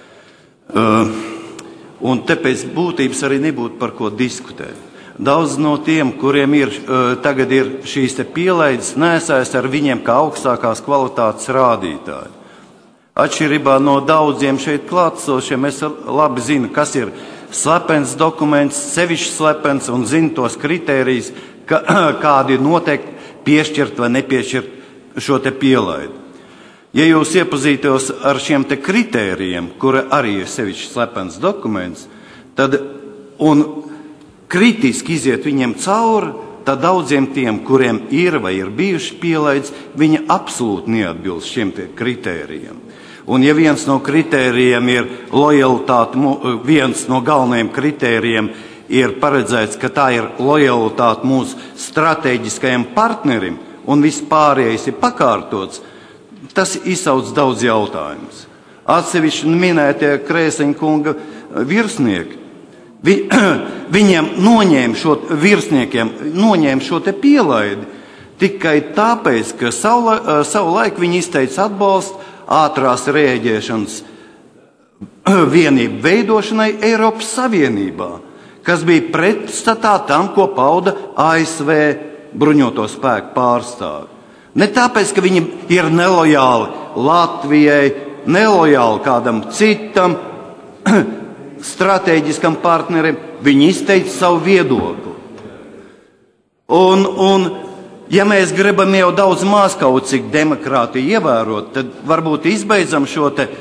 Uh, un te pēc būtības arī nebūtu par ko diskutēt. Daudz no tiem, kuriem ir, uh, tagad ir šīs te pielaides, nesājas ar viņiem kā augstākās kvalitātes rādītāji. Atšķirībā no daudziem šeit klātsošiem, es labi zinu, kas ir slepens dokuments, sevišķi slepens, un zinu tos kritērijus, ka, kādi ir noteikti piešķirt vai nepiešķirt šo te pielaidu. Ja jūs iepazītos ar šiem te kritērijiem, kura arī ir sevišķi slepens dokuments, tad un kritiski iziet viņiem cauri, tad daudziem tiem, kuriem ir vai ir bijuši pielaids, viņi absolūti neatbilst šiem te kritērijiem. Un ja viens no kritērijiem ir lojalitāte, viens no galvenajiem kritērijiem ir paredzēts, ka tā ir lojalitāte mūsu strateģiskajam partnerim un vispārējais ir pakārtots, tas izsauc daudz jautājumus. Atsevišķi minētie Krēseņa kunga virsnieki, vi, viņiem noņēma šo, virsniekiem noņēma šo te pielaidi tikai tāpēc, ka savu, savu laiku viņi izteica atbalstu ātrās rēģēšanas vienību veidošanai Eiropas Savienībā, kas bija pretstatā tam, ko pauda A S V bruņoto spēku pārstāvi. Ne tāpēc, ka viņi ir nelojāli Latvijai, nelojāli kādam citam strateģiskam partnerim, viņi izteica savu viedokli. Un, un ja mēs gribam jau daudz maz kaut cik demokrātiju ievērot, tad varbūt izbeidzam šo te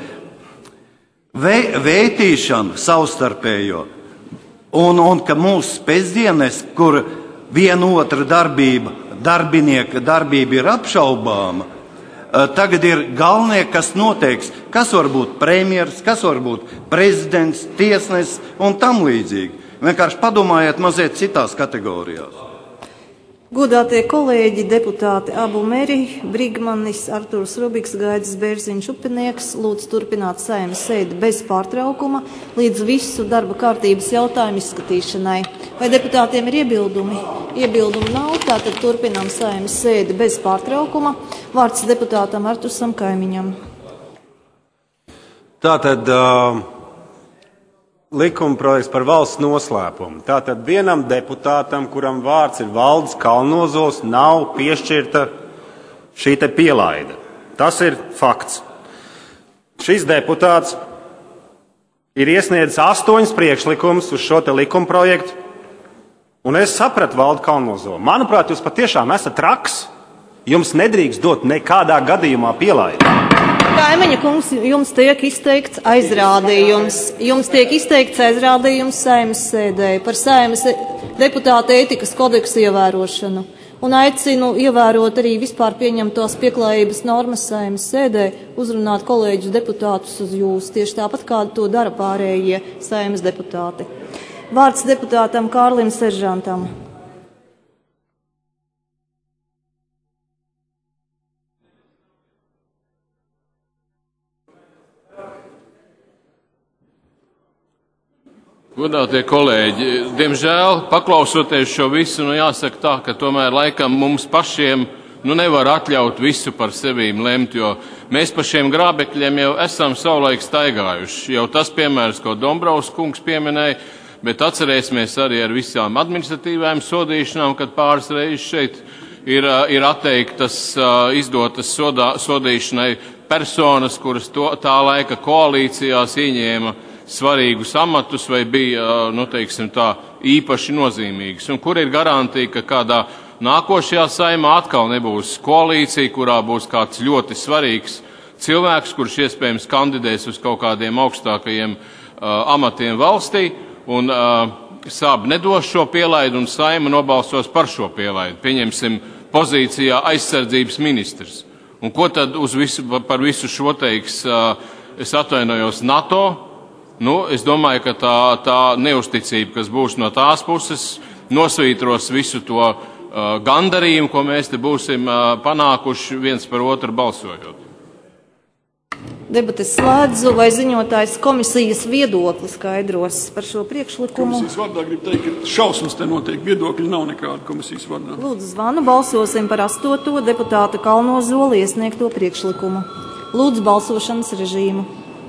vē, vētīšanu savstarpējo. Un, un ka mūsu spēcdienas, kur viena otra darbība, darbinieka darbība ir apšaubāma, tagad ir galvenie, kas noteiks, kas var būt premjers, kas var būt prezidents, tiesnesis un tam līdzīgi. Vienkārši padomājiet mazliet citās kategorijās. Godātie kolēģi, deputāti Abu Meri, Brigmanis, Artūrs Rubiks, Gaidis Bērziņš, Upinieks, lūdzu turpināt Saeimas sēdi bez pārtraukuma līdz visu darba kārtības jautājumu izskatīšanai. Vai deputātiem ir iebildumi? Iebildumi nav, tātad turpinām Saeimas sēdi bez pārtraukuma. Vārds deputātam Artusam Kaimiņam. Tātad uh, likumprojekts par valsts noslēpumu. Tātad vienam deputātam, kuram vārds ir Valdis Kalnozols, nav piešķirta šī te pielaide. Tas ir fakts. Šis deputāts ir iesniedzis astoņas priekšlikumus uz šo te likumprojektu, un es sapratu Valdu Kalnozolu. Manuprāt, jūs patiešām esat traks. Jums nedrīkst dot nekādā gadījumā pielaidi. Kaimiņa kungs, jums tiek izteikts aizrādījums. Jums tiek izteikts aizrādījums Saeimas sēdē par Saeimas deputāta ētikas kodeksu ievērošanu. Un aicinu ievērot arī vispār pieņemtos pieklājības normas Saeimas sēdē, uzrunāt kolēģus deputātus uz jūs, tieši tāpat kā to dara pārējie Saeimas deputāti. Vārds deputātam Kārlim Seržantam. Godātie kolēģi, diemžēl, paklausoties šo visu, nu jāsaka tā, ka tomēr laikam mums pašiem nu nevar atļaut visu par sevīm lemt, jo mēs pa šiem grābekļiem jau esam savulaik staigājuši. Jau tas piemērs, ko Dombrovs kungs pieminēja, bet atcerēsimies arī ar visām administratīvām sodīšanām, kad pāris reizes šeit ir, ir atteiktas izdotas sodā, sodīšanai personas, kuras to, tā laika koalīcijās ieņēma svarīgus amatus vai bija, nu, teiksim tā, īpaši nozīmīgas. Un kur ir garantija, ka kādā nākošajā saimā atkal nebūs koalīcija, kurā būs kāds ļoti svarīgs cilvēks, kurš iespējams kandidēs uz kaut kādiem augstākajiem uh, amatiem valstī, un uh, Sāb nedos šo pielaidu, un saima nobalsos par šo pielaidu. Pieņemsim pozīcijā aizsardzības ministrs. Un ko tad uz visu, par visu šo teiks, uh, es atvainojos, NATO? Nu, es domāju, ka tā, tā neusticība, kas būs no tās puses, nosvītros visu to uh, gandarījumu, ko mēs te būsim uh, panākuši viens par otru balsojot. Debates slēdzu, vai ziņotājs komisijas viedokli skaidros par šo priekšlikumu. Komisijas vārdā gribu teikt, ka šausmas te notiek, viedokļi nav nekāda komisijas vārdā. Lūdzu zvanu, balsosim par astoto deputāta Kalnozoli iesniegto priekšlikumu. Lūdzu balsošanas režīmu.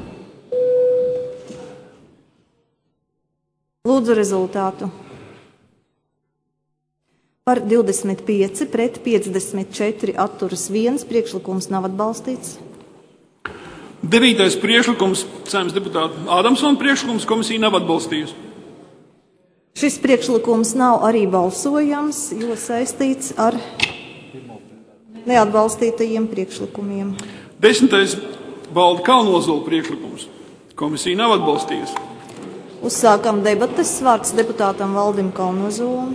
Lūdzu rezultātu. Par divdesmit pieci pret piecdesmit četri atturas viens, priekšlikums nav atbalstīts. Devītais priekšlikums, Saeimas deputāta Ādamsona priekšlikums, komisija nav atbalstījusi. Šis priekšlikums nav arī balsojams, jo saistīts ar neatbalstītajiem priekšlikumiem. Desmitais Valda Kalnozola priekšlikums, komisija nav atbalstījusi. Uzsākam debates, vārds deputātam Valdim Kalnozolam.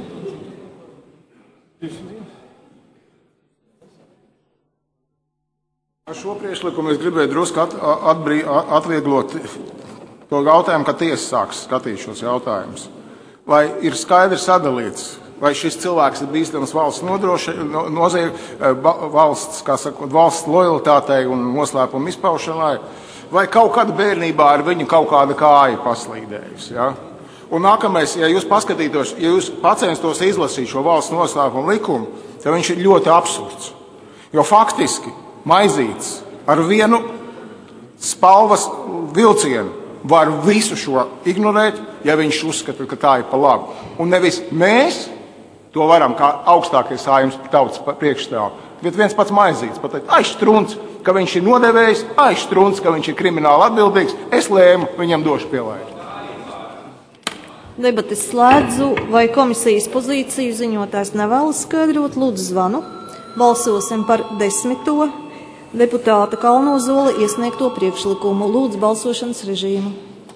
Ar šo priekšlikumu es gribēju drusku at, atbrī, atvieglot to jautājumu, ka tiesa sāks skatīt šos jautājumus. Vai ir skaidri sadalīts, vai šis cilvēks ir bīstams valsts nodroši, no, nozie, valsts, kā saka, valsts lojalitātei un noslēpumu izpaušanai, vai kaut kad bērnībā ar viņu kaut kāda kāja paslīdējusi. Ja? Un nākamais, ja jūs paskatītos, ja jūs pacenstos izlasīt šo valsts noslēpumu likumu, tad viņš ir ļoti absurds. Jo faktiski Maizītis ar vienu spalvas vilcienu var visu šo ignorēt, ja viņš uzskata, ka tā ir pa labu. Un nevis mēs to varam kā augstākie Saeimas tautas priekšstāvi, bet viens pats Maizītis pateikt, aizstrunts, ka viņš ir nodevējis, aizstrunts, ka viņš ir krimināli atbildīgs, es lēmu, viņam došu pielaidu. Debates slēdzu, vai komisijas pozīciju ziņotājs nevēlas skaidrot, lūdzu zvanu. Balsosim par desmito deputāta Kalnozola iesniegto priekšlikumu. Lūdzu balsošanas režīmu.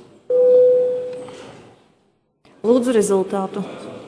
Lūdzu rezultātu.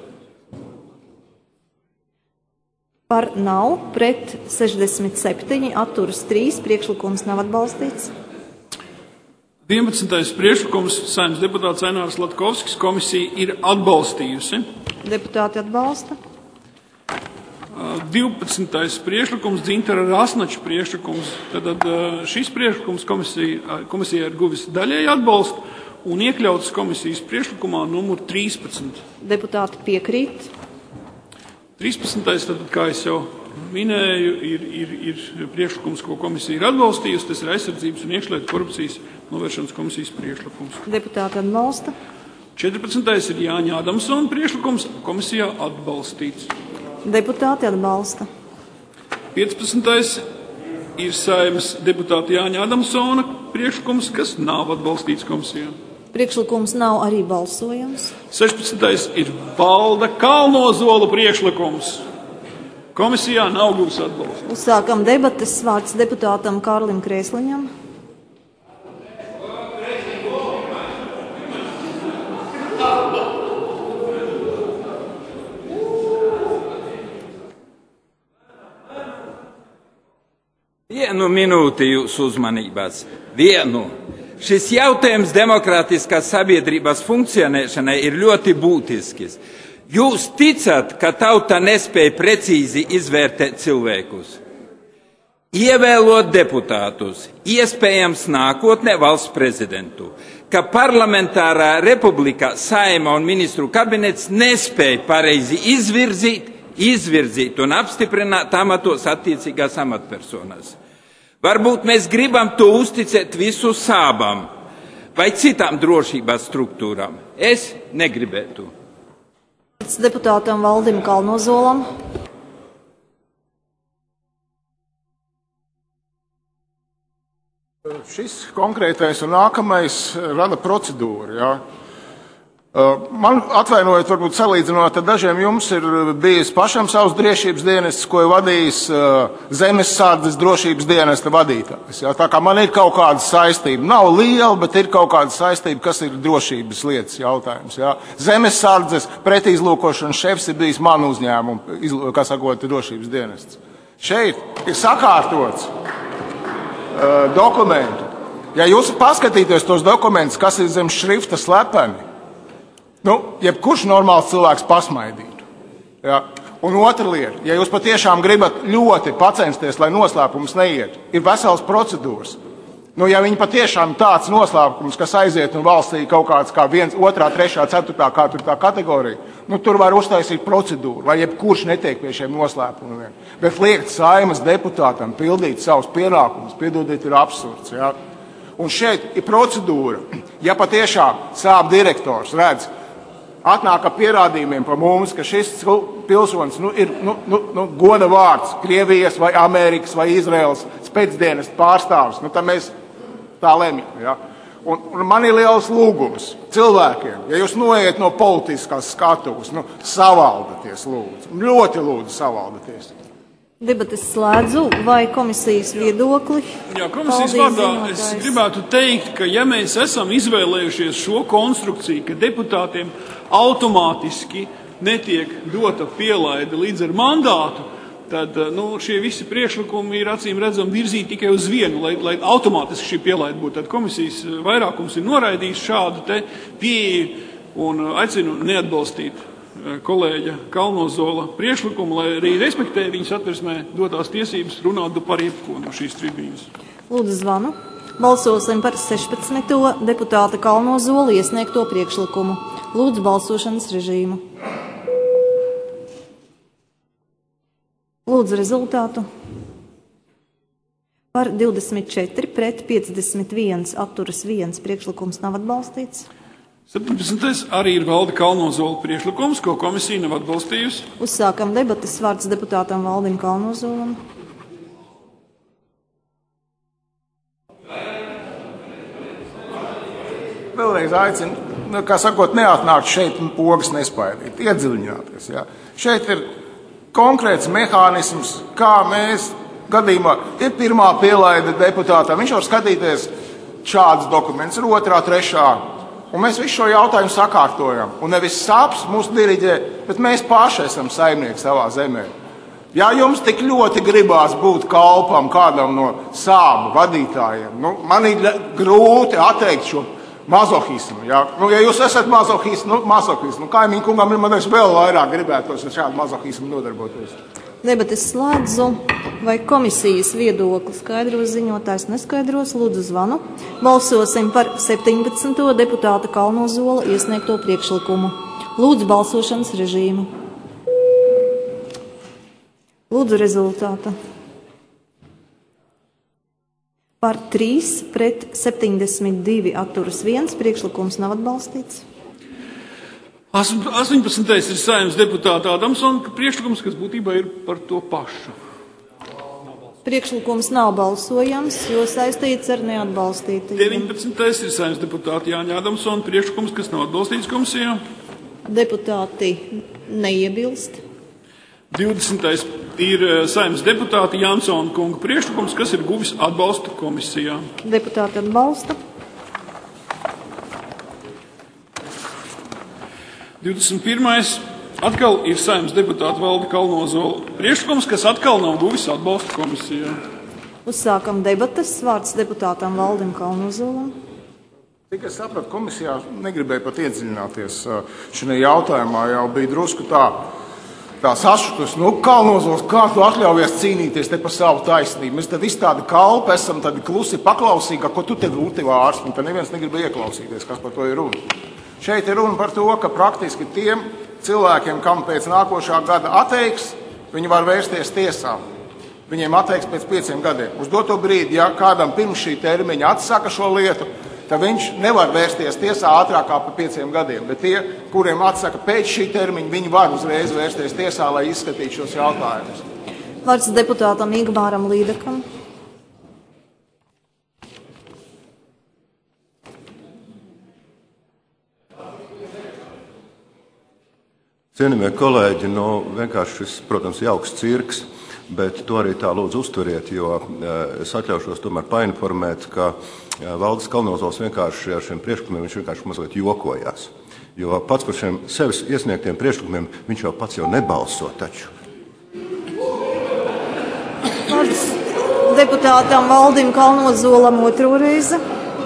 Par nav, pret sešdesmit septiņi, atturas trīs, priekšlikums nav atbalstīts. vienpadsmitais priekšlikums, Saeimas deputāts Ainārs Latkovskis, komisija ir atbalstījusi. Deputāti atbalsta. divpadsmitais priekšlikums, Dzintara Rasnača priekšlikums. Tad šis priekšlikums komisija, komisija ir guvis daļēji atbalstu un iekļauts komisijas priekšlikumā numur trīspadsmit. Deputāti piekrīt. trīspadsmitais, tad, kā es jau minēju, ir, ir, ir priekšlikums, ko komisija ir atbalstījusi. Tas ir aizsardzības un iekšlietu korupcijas novēršanas komisijas priekšlikums. Deputāti atbalsta. četrpadsmitais ir Jāņa Adamsona priekšlikums, komisijā atbalstīts. Deputāti atbalsta. piecpadsmitais ir Saeimas deputāta Jāņa Adamsona priekšlikums, kas nav atbalstīts komisijā. Priekšlikums nav arī balsojams. sešpadsmitais ir Valda Kalnozola priekšlikums. Komisijā nav guvis atbalstu. Uzsākam debates, vārds deputātam Kārlim Krēsliņam. Vienu minūti jūsu uzmanībās. Vienu. Šis jautājums demokrātiskās sabiedrības funkcionēšanai ir ļoti būtisks. Jūs ticat, ka tauta nespēja precīzi izvērtēt cilvēkus? Ievēlot deputātus, iespējams nākotnē valsts prezidentu, ka parlamentārā republikā Saeima un ministru kabinets nespēja pareizi izvirzīt, izvirzīt un apstiprināt amatos attiecīgās amatpersonas. Varbūt mēs gribam to uzticēt visu Sābam vai citām drošības struktūrām. Es negribētu. Deputātam Valdim Kalnozolam. Šis konkrētais un nākamais rada procedūru. Ja? Man atvainojot, varbūt salīdzinot, tad dažiem jums ir bijis pašam savs drošības dienests, ko ir vadījis Zemesardzes drošības dienesta vadītājs. Ja? Tā kā man ir kaut kāda saistība, nav liela, bet ir kaut kāda saistība, kas ir drošības lietas jautājums. Ja? Zemesardzes pretizlūkošanas šefs ir bijis man uzņēmuma, kā sakot, drošības dienests. Šeit ir sakārtots uh, dokumentu. Ja jūs paskatīties tos dokumentus, kas ir zem šrifta slepeni, nu, jebkurš normāls cilvēks pasmaidītu. Ja? Un otra lieta, ja jūs patiešām gribat ļoti pacensties, lai noslēpums neiet, ir vesels procedūras. Nu, ja viņi patiešām tāds noslēpums, kas aiziet un valstī kaut kāds kā viens, otrā, trešā, ceturtā, ceturtā kategorija, nu, tur var uztaisīt procedūru, lai jebkurš netiek pie šiem noslēpumiem. Bet liekt Saeimas deputātam pildīt savus pienākumus, piedodiet, ir absurds. Ja? Un šeit ir procedūra, ja patiešām sāp direktors redz, atnāk ar pierādījumiem par mums, ka šis pilsonis nu, ir nu, nu, nu, goda vārds Krievijas vai Amerikas vai Izraels spēcdienas pārstāvis, nu, tad mēs tā lemjam. Ja? Un, un man ir liels lūgums cilvēkiem, ja jūs noiet no politiskās skatuves, nu, savaldaties lūdzu. Ļoti lūdzu savaldaties. Debates slēdzu, vai komisijas viedokli? Jā, komisijas vārdā es gribētu teikt, ka ja mēs esam izvēlējušies šo konstrukciju, ka deputātiem automātiski netiek dota pielaide līdz ar mandātu, tad nu, šie visi priekšlikumi ir acīm redzami virzīti tikai uz vienu, lai, lai automātiski šī pielaide būtu. Tad komisijas vairākums ir noraidījis šādu te pieeju un aicinu neatbalstīt kolēģa Kalnozola priekšlikumu, lai arī respektē viņas atversmē dotās tiesības runāt par jebko no šīs tribīnas. Lūdzu zvanu. Balsosim par sešpadsmito deputāta Kalnozola iesniegto priekšlikumu. Lūdzu balsošanas režīmu. Lūdzu rezultātu. Par divdesmit četri pret piecdesmit viens atturas viens priekšlikums nav atbalstīts. septiņdesmitais arī ir Valda Kalnozola priekšlikums, ko komisija nav atbalstījusi. Uzsākam debatas, vārds deputātam Valdim Kalnozolam. Vēlreiz aicinu, nu, kā sakot, neatnākt šeit un pogas nespaidīt, iedziļināties. Ja? Šeit ir konkrēts mehānisms, kā mēs gadījumā ir pirmā pielaide deputātam. Viņš var skatīties šāds dokuments, ir otrā, trešā. Un mēs visu šo jautājumu sakārtojam. Un nevis saps mūs diriģē, bet mēs paši esam saimnieki savā zemē. Ja jums tik ļoti gribās būt kalpam kādam no sābu vadītājiem, nu, man ir grūti atteikt šo mazohismu. Ja, nu, ja jūs esat mazohismu, nu, mazohismu, nu, kaimiņu kungam ir man vēl vairāk gribētos ar šādu mazohismu nodarboties. Debates slēdzu, vai komisijas viedokli skaidros ziņotājs neskaidros, lūdzu zvanu. Balsosim par septiņpadsmito deputāta Kalnozola iesniegto priekšlikumu. Lūdzu balsošanas režīmu. Lūdzu rezultātu. Par trīs pret septiņdesmit divi atturas viens priekšlikums nav atbalstīts. astoņpadsmitais ir Saeimas deputāta Adamsona priekšlikums, kas būtībā ir par to pašu. Priekšlikums nav balsojams, jo saistīts ar neatbalstītajiem. deviņpadsmitais ir Saeimas deputāta Jāņa Adamsona priekšlikums, kas nav atbalstīts komisijā. Deputāti neiebilst. divdesmitais ir Saeimas deputāta Jansona kunga priekšlikums, kas ir guvis atbalstu komisijā. Deputāti atbalsta. divdesmit pirmais atkal ir Saeimas deputāta Valda Kalnozola priekšlikums, kas atkal nav guvis atbalstu komisijā. Uzsākam debatas, vārds deputātam Valdim Kalnozolam. Tik es sapratu, komisijā negribēju pat iedziļināties šajā jautājumā, jau bija drusku tā, tā sašutus, nu, Kalnozols, kā tu atļaujies cīnīties te par savu taisnību? Mēs te visi tādi kalpi esam, tādi klusi paklausīgi, ko tu te būti vārsts, un te neviens negrib ieklausīties, kas par to ir runa. Šeit ir runa par to, ka praktiski tiem cilvēkiem, kam pēc nākošā gada atteiks, viņi var vērsties tiesā. Viņiem atteiks pēc pieciem gadiem. Uz doto brīdi, ja kādam pirms šī termiņa atsaka šo lietu, tad viņš nevar vērsties tiesā ātrāk kā pa pieciem gadiem. Bet tie, kuriem atsaka pēc šī termiņa, viņi var uzreiz vērsties tiesā, lai izskatītu šos jautājumus. Vārds deputātam Igmāram Līdakam. Cienījamie kolēģi, nu, vienkārši šis, protams, jauks cirks, bet to arī tā lūdzu uztveriet, jo es atļaušos tomēr painformēt, ka Valdis Kalnozols vienkārši ar šiem priekšlikumiem viņš vienkārši mazliet jokojās. Jo pats par šiem sevis iesniegtiem priekšlikumiem viņš jau pats jau nebalso taču. Vārds deputātam Valdim Kalnozolam otro reizi.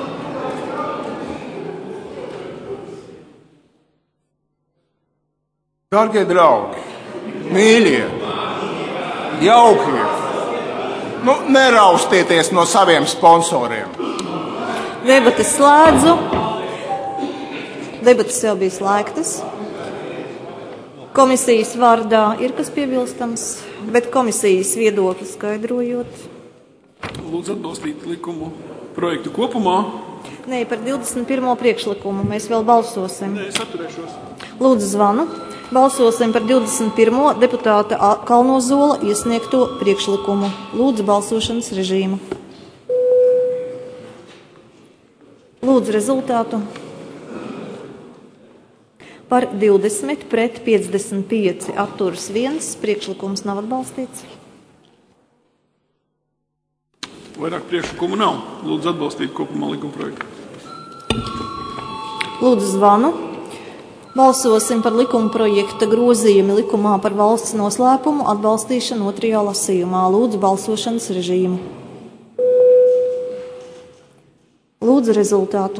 Dargie draugi, mīļie, jaukie, nu, neraustieties no saviem sponsoriem. Debates slēdzu. Debates jau bija slēgtas. Komisijas vārdā ir kas piebilstams, bet komisijas viedokli skaidrojot. Lūdzu atbalstīt likumu projektu kopumā. Nē, par divdesmit pirmo priekšlikumu mēs vēl balsosim. Nē, es atturēšos. Lūdzu zvanu. Balsosim par divdesmit pirmo deputāta Kalnozola iesniegto priekšlikumu. Lūdzu balsošanas režīmu. Lūdzu rezultātu. Par divdesmit pret piecdesmit pieci atturas viens. Priekšlikums nav atbalstīts. Vairāk priekšlikumu nav. Lūdzu atbalstīt kopumā likuma projektu. Lūdzu zvanu. Balsosim par likuma projekta grozījumi likumā par valsts noslēpumu atbalstīšanu otrajā lasījumā. Lūdzu balsošanas režīmu. Lūdzu rezultātu.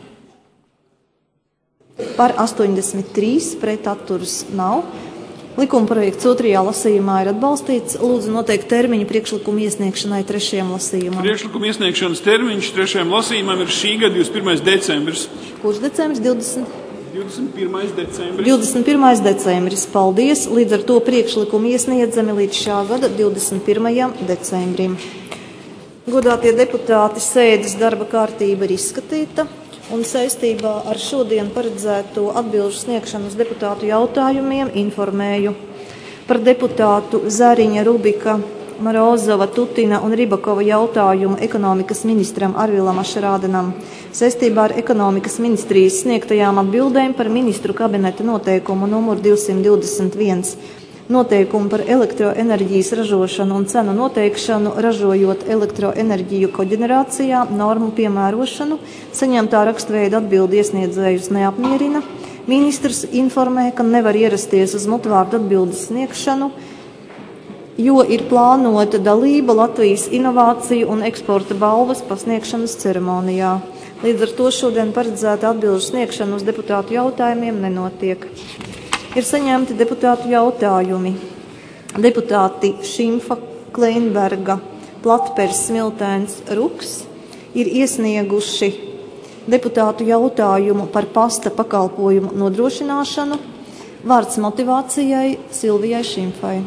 Par astoņdesmit trīs pret atturas nav. Likuma projekts otrajā lasījumā ir atbalstīts. Lūdzu noteikt termiņu priekšlikumu iesniegšanai trešajam lasījumam. Priekšlikuma iesniegšanas termiņš trešajam lasījumam ir šī gada divdesmit pirmais decembris. Kurš decembris? divdesmit divdesmit pirmais decembris. divdesmit pirmais decembris. Paldies. Līdz ar to priekšlikumu iesniedzami līdz šā gada divdesmit pirmajam decembrim. Godātie deputāti, sēdes darba kārtība ir izskatīta un saistībā ar šodien paredzēto atbilžu sniegšanu uz deputātu jautājumiem informēju par deputātu Zariņa, Rubika, Morozova, Tutina un Ribakova jautājumu ekonomikas ministram Arvilam Ašarādenam saistībā ar ekonomikas ministrijas sniegtajām atbildēm par ministru kabineta noteikumu numur divsimt divdesmit viens noteikumu par elektroenerģijas ražošanu un cenu noteikšanu, ražojot elektroenerģiju koģenerācijā, normu piemērošanu, saņemtā rakstveida atbildi iesniedzējus neapmierina. Ministrs informē, ka nevar ierasties uz mutvārdu atbildes sniegšanu, jo ir plānota dalība Latvijas inovāciju un eksporta balvas pasniegšanas ceremonijā. Līdz ar to šodien paredzēta atbilžu sniegšana uz deputātu jautājumiem nenotiek. Ir saņemti deputātu jautājumi. Deputāti Šimfa, Kleinberga, Platpers, Smiltēns, Ruks ir iesnieguši deputātu jautājumu par pasta pakalpojumu nodrošināšanu. Vārds motivācijai Silvijai Šimfai.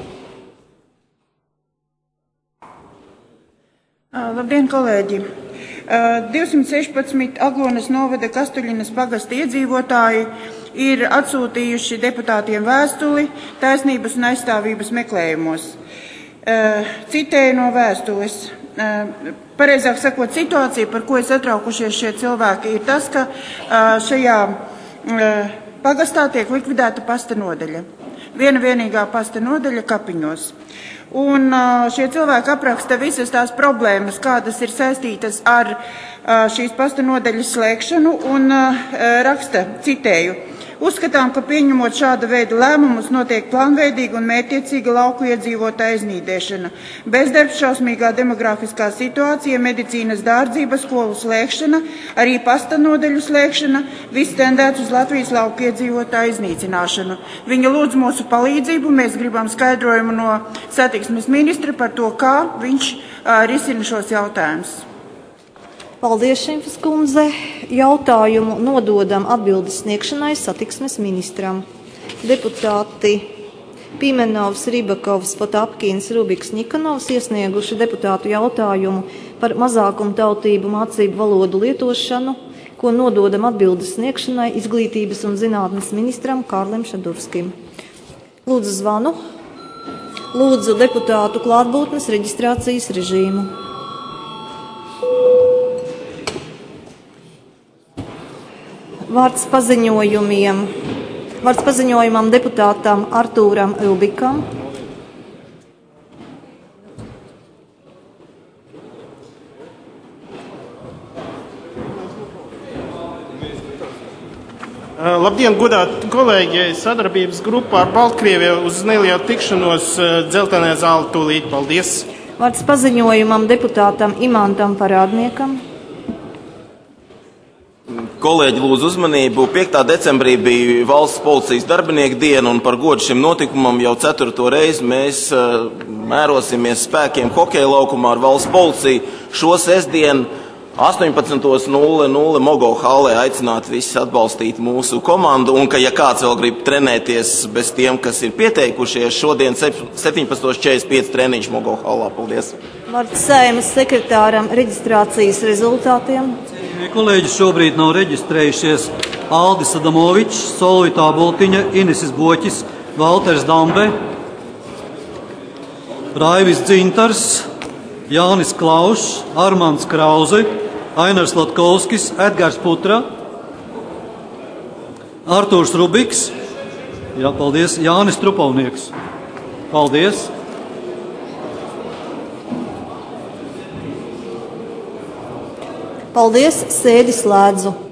Labdien, kolēģi! divsimt sešpadsmit Aglonas novada Kastuļinas pagasta iedzīvotāji ir atsūtījuši deputātiem vēstuli taisnības un aizstāvības meklējumos. Citēju no vēstules. Pareizāk sakot, situācija, par ko ir satraukušies šie cilvēki, ir tas, ka šajā pagastā tiek likvidēta pasta nodaļa. Viena vienīgā pasta nodaļa Kapiņos. Un šie cilvēki apraksta visas tās problēmas, kādas ir saistītas ar šīs pasta nodaļas slēgšanu un raksta, citēju, uzskatām, ka pieņemot šāda veida lēmumus notiek plānveidīga un mērķiecīga lauku iedzīvotāja iznīdēšana. Bezdarbs, šausmīgā demografiskā situācija, medicīnas dārdzība, skolu slēgšana, arī pasta nodaļu slēgšana, viss tendēts uz Latvijas lauku iedzīvotāju iznīcināšanu. Viņa lūdz mūsu palīdzību, mēs gribam skaidrojumu no satiksmes ministra par to, kā viņš uh, risina šos jautājumus. Paldies, Šimfas kundze. Jautājumu nododam atbildes sniegšanai satiksmes ministram. Deputāti Pimenovs, Ribakovs, Potapkins, Rubiks, Nikanovs iesnieguši deputātu jautājumu par mazākumtautību mācību valodu lietošanu, ko nododam atbildes sniegšanai izglītības un zinātnes ministram Kārlim Šadurskim. Lūdzu zvanu. Lūdzu deputātu klātbūtnes reģistrācijas režīmu. Vārds paziņojumiem. Vārds paziņojumam deputātam Artūram Rubikam. Labdien, godāti kolēģi! Sadarbības grupā ar Baltkrieviju uz nelielu tikšanos Dzeltenē zāle tūlīt. Paldies! Vārds paziņojumam deputātam Imantam Parādniekam. Kolēģi, lūdzu uzmanību. piektā decembrī bija valsts policijas darbinieku diena, un par godu šim notikumam jau ceturto reizi mēs uh, mērosimies spēkiem hokeja laukumā ar valsts policiju. Šo sestdienu astoņpadsmit nulle nulle Mogo hallē aicināt visus atbalstīt mūsu komandu, un ka, ja kāds vēl grib trenēties bez tiem, kas ir pieteikušies, šodien septiņpadsmit četrdesmit pieci treniņš Mogo hallā. Paldies! Vārds Saeimas sekretāram reģistrācijas rezultātiem. Kolēģi šobrīd nav reģistrējušies Aldis Adamovičs, Solvita Bultiņa, Inisis Boķis, Valters Dambe, Raivis Dzintars, Jānis Klaušs, Armands Krauze, Ainars Latkovskis, Edgars Putra, Artūrs Rubiks, jā, paldies, Jānis Trupavnieks. Paldies! Paldies, sēdi slēdzu.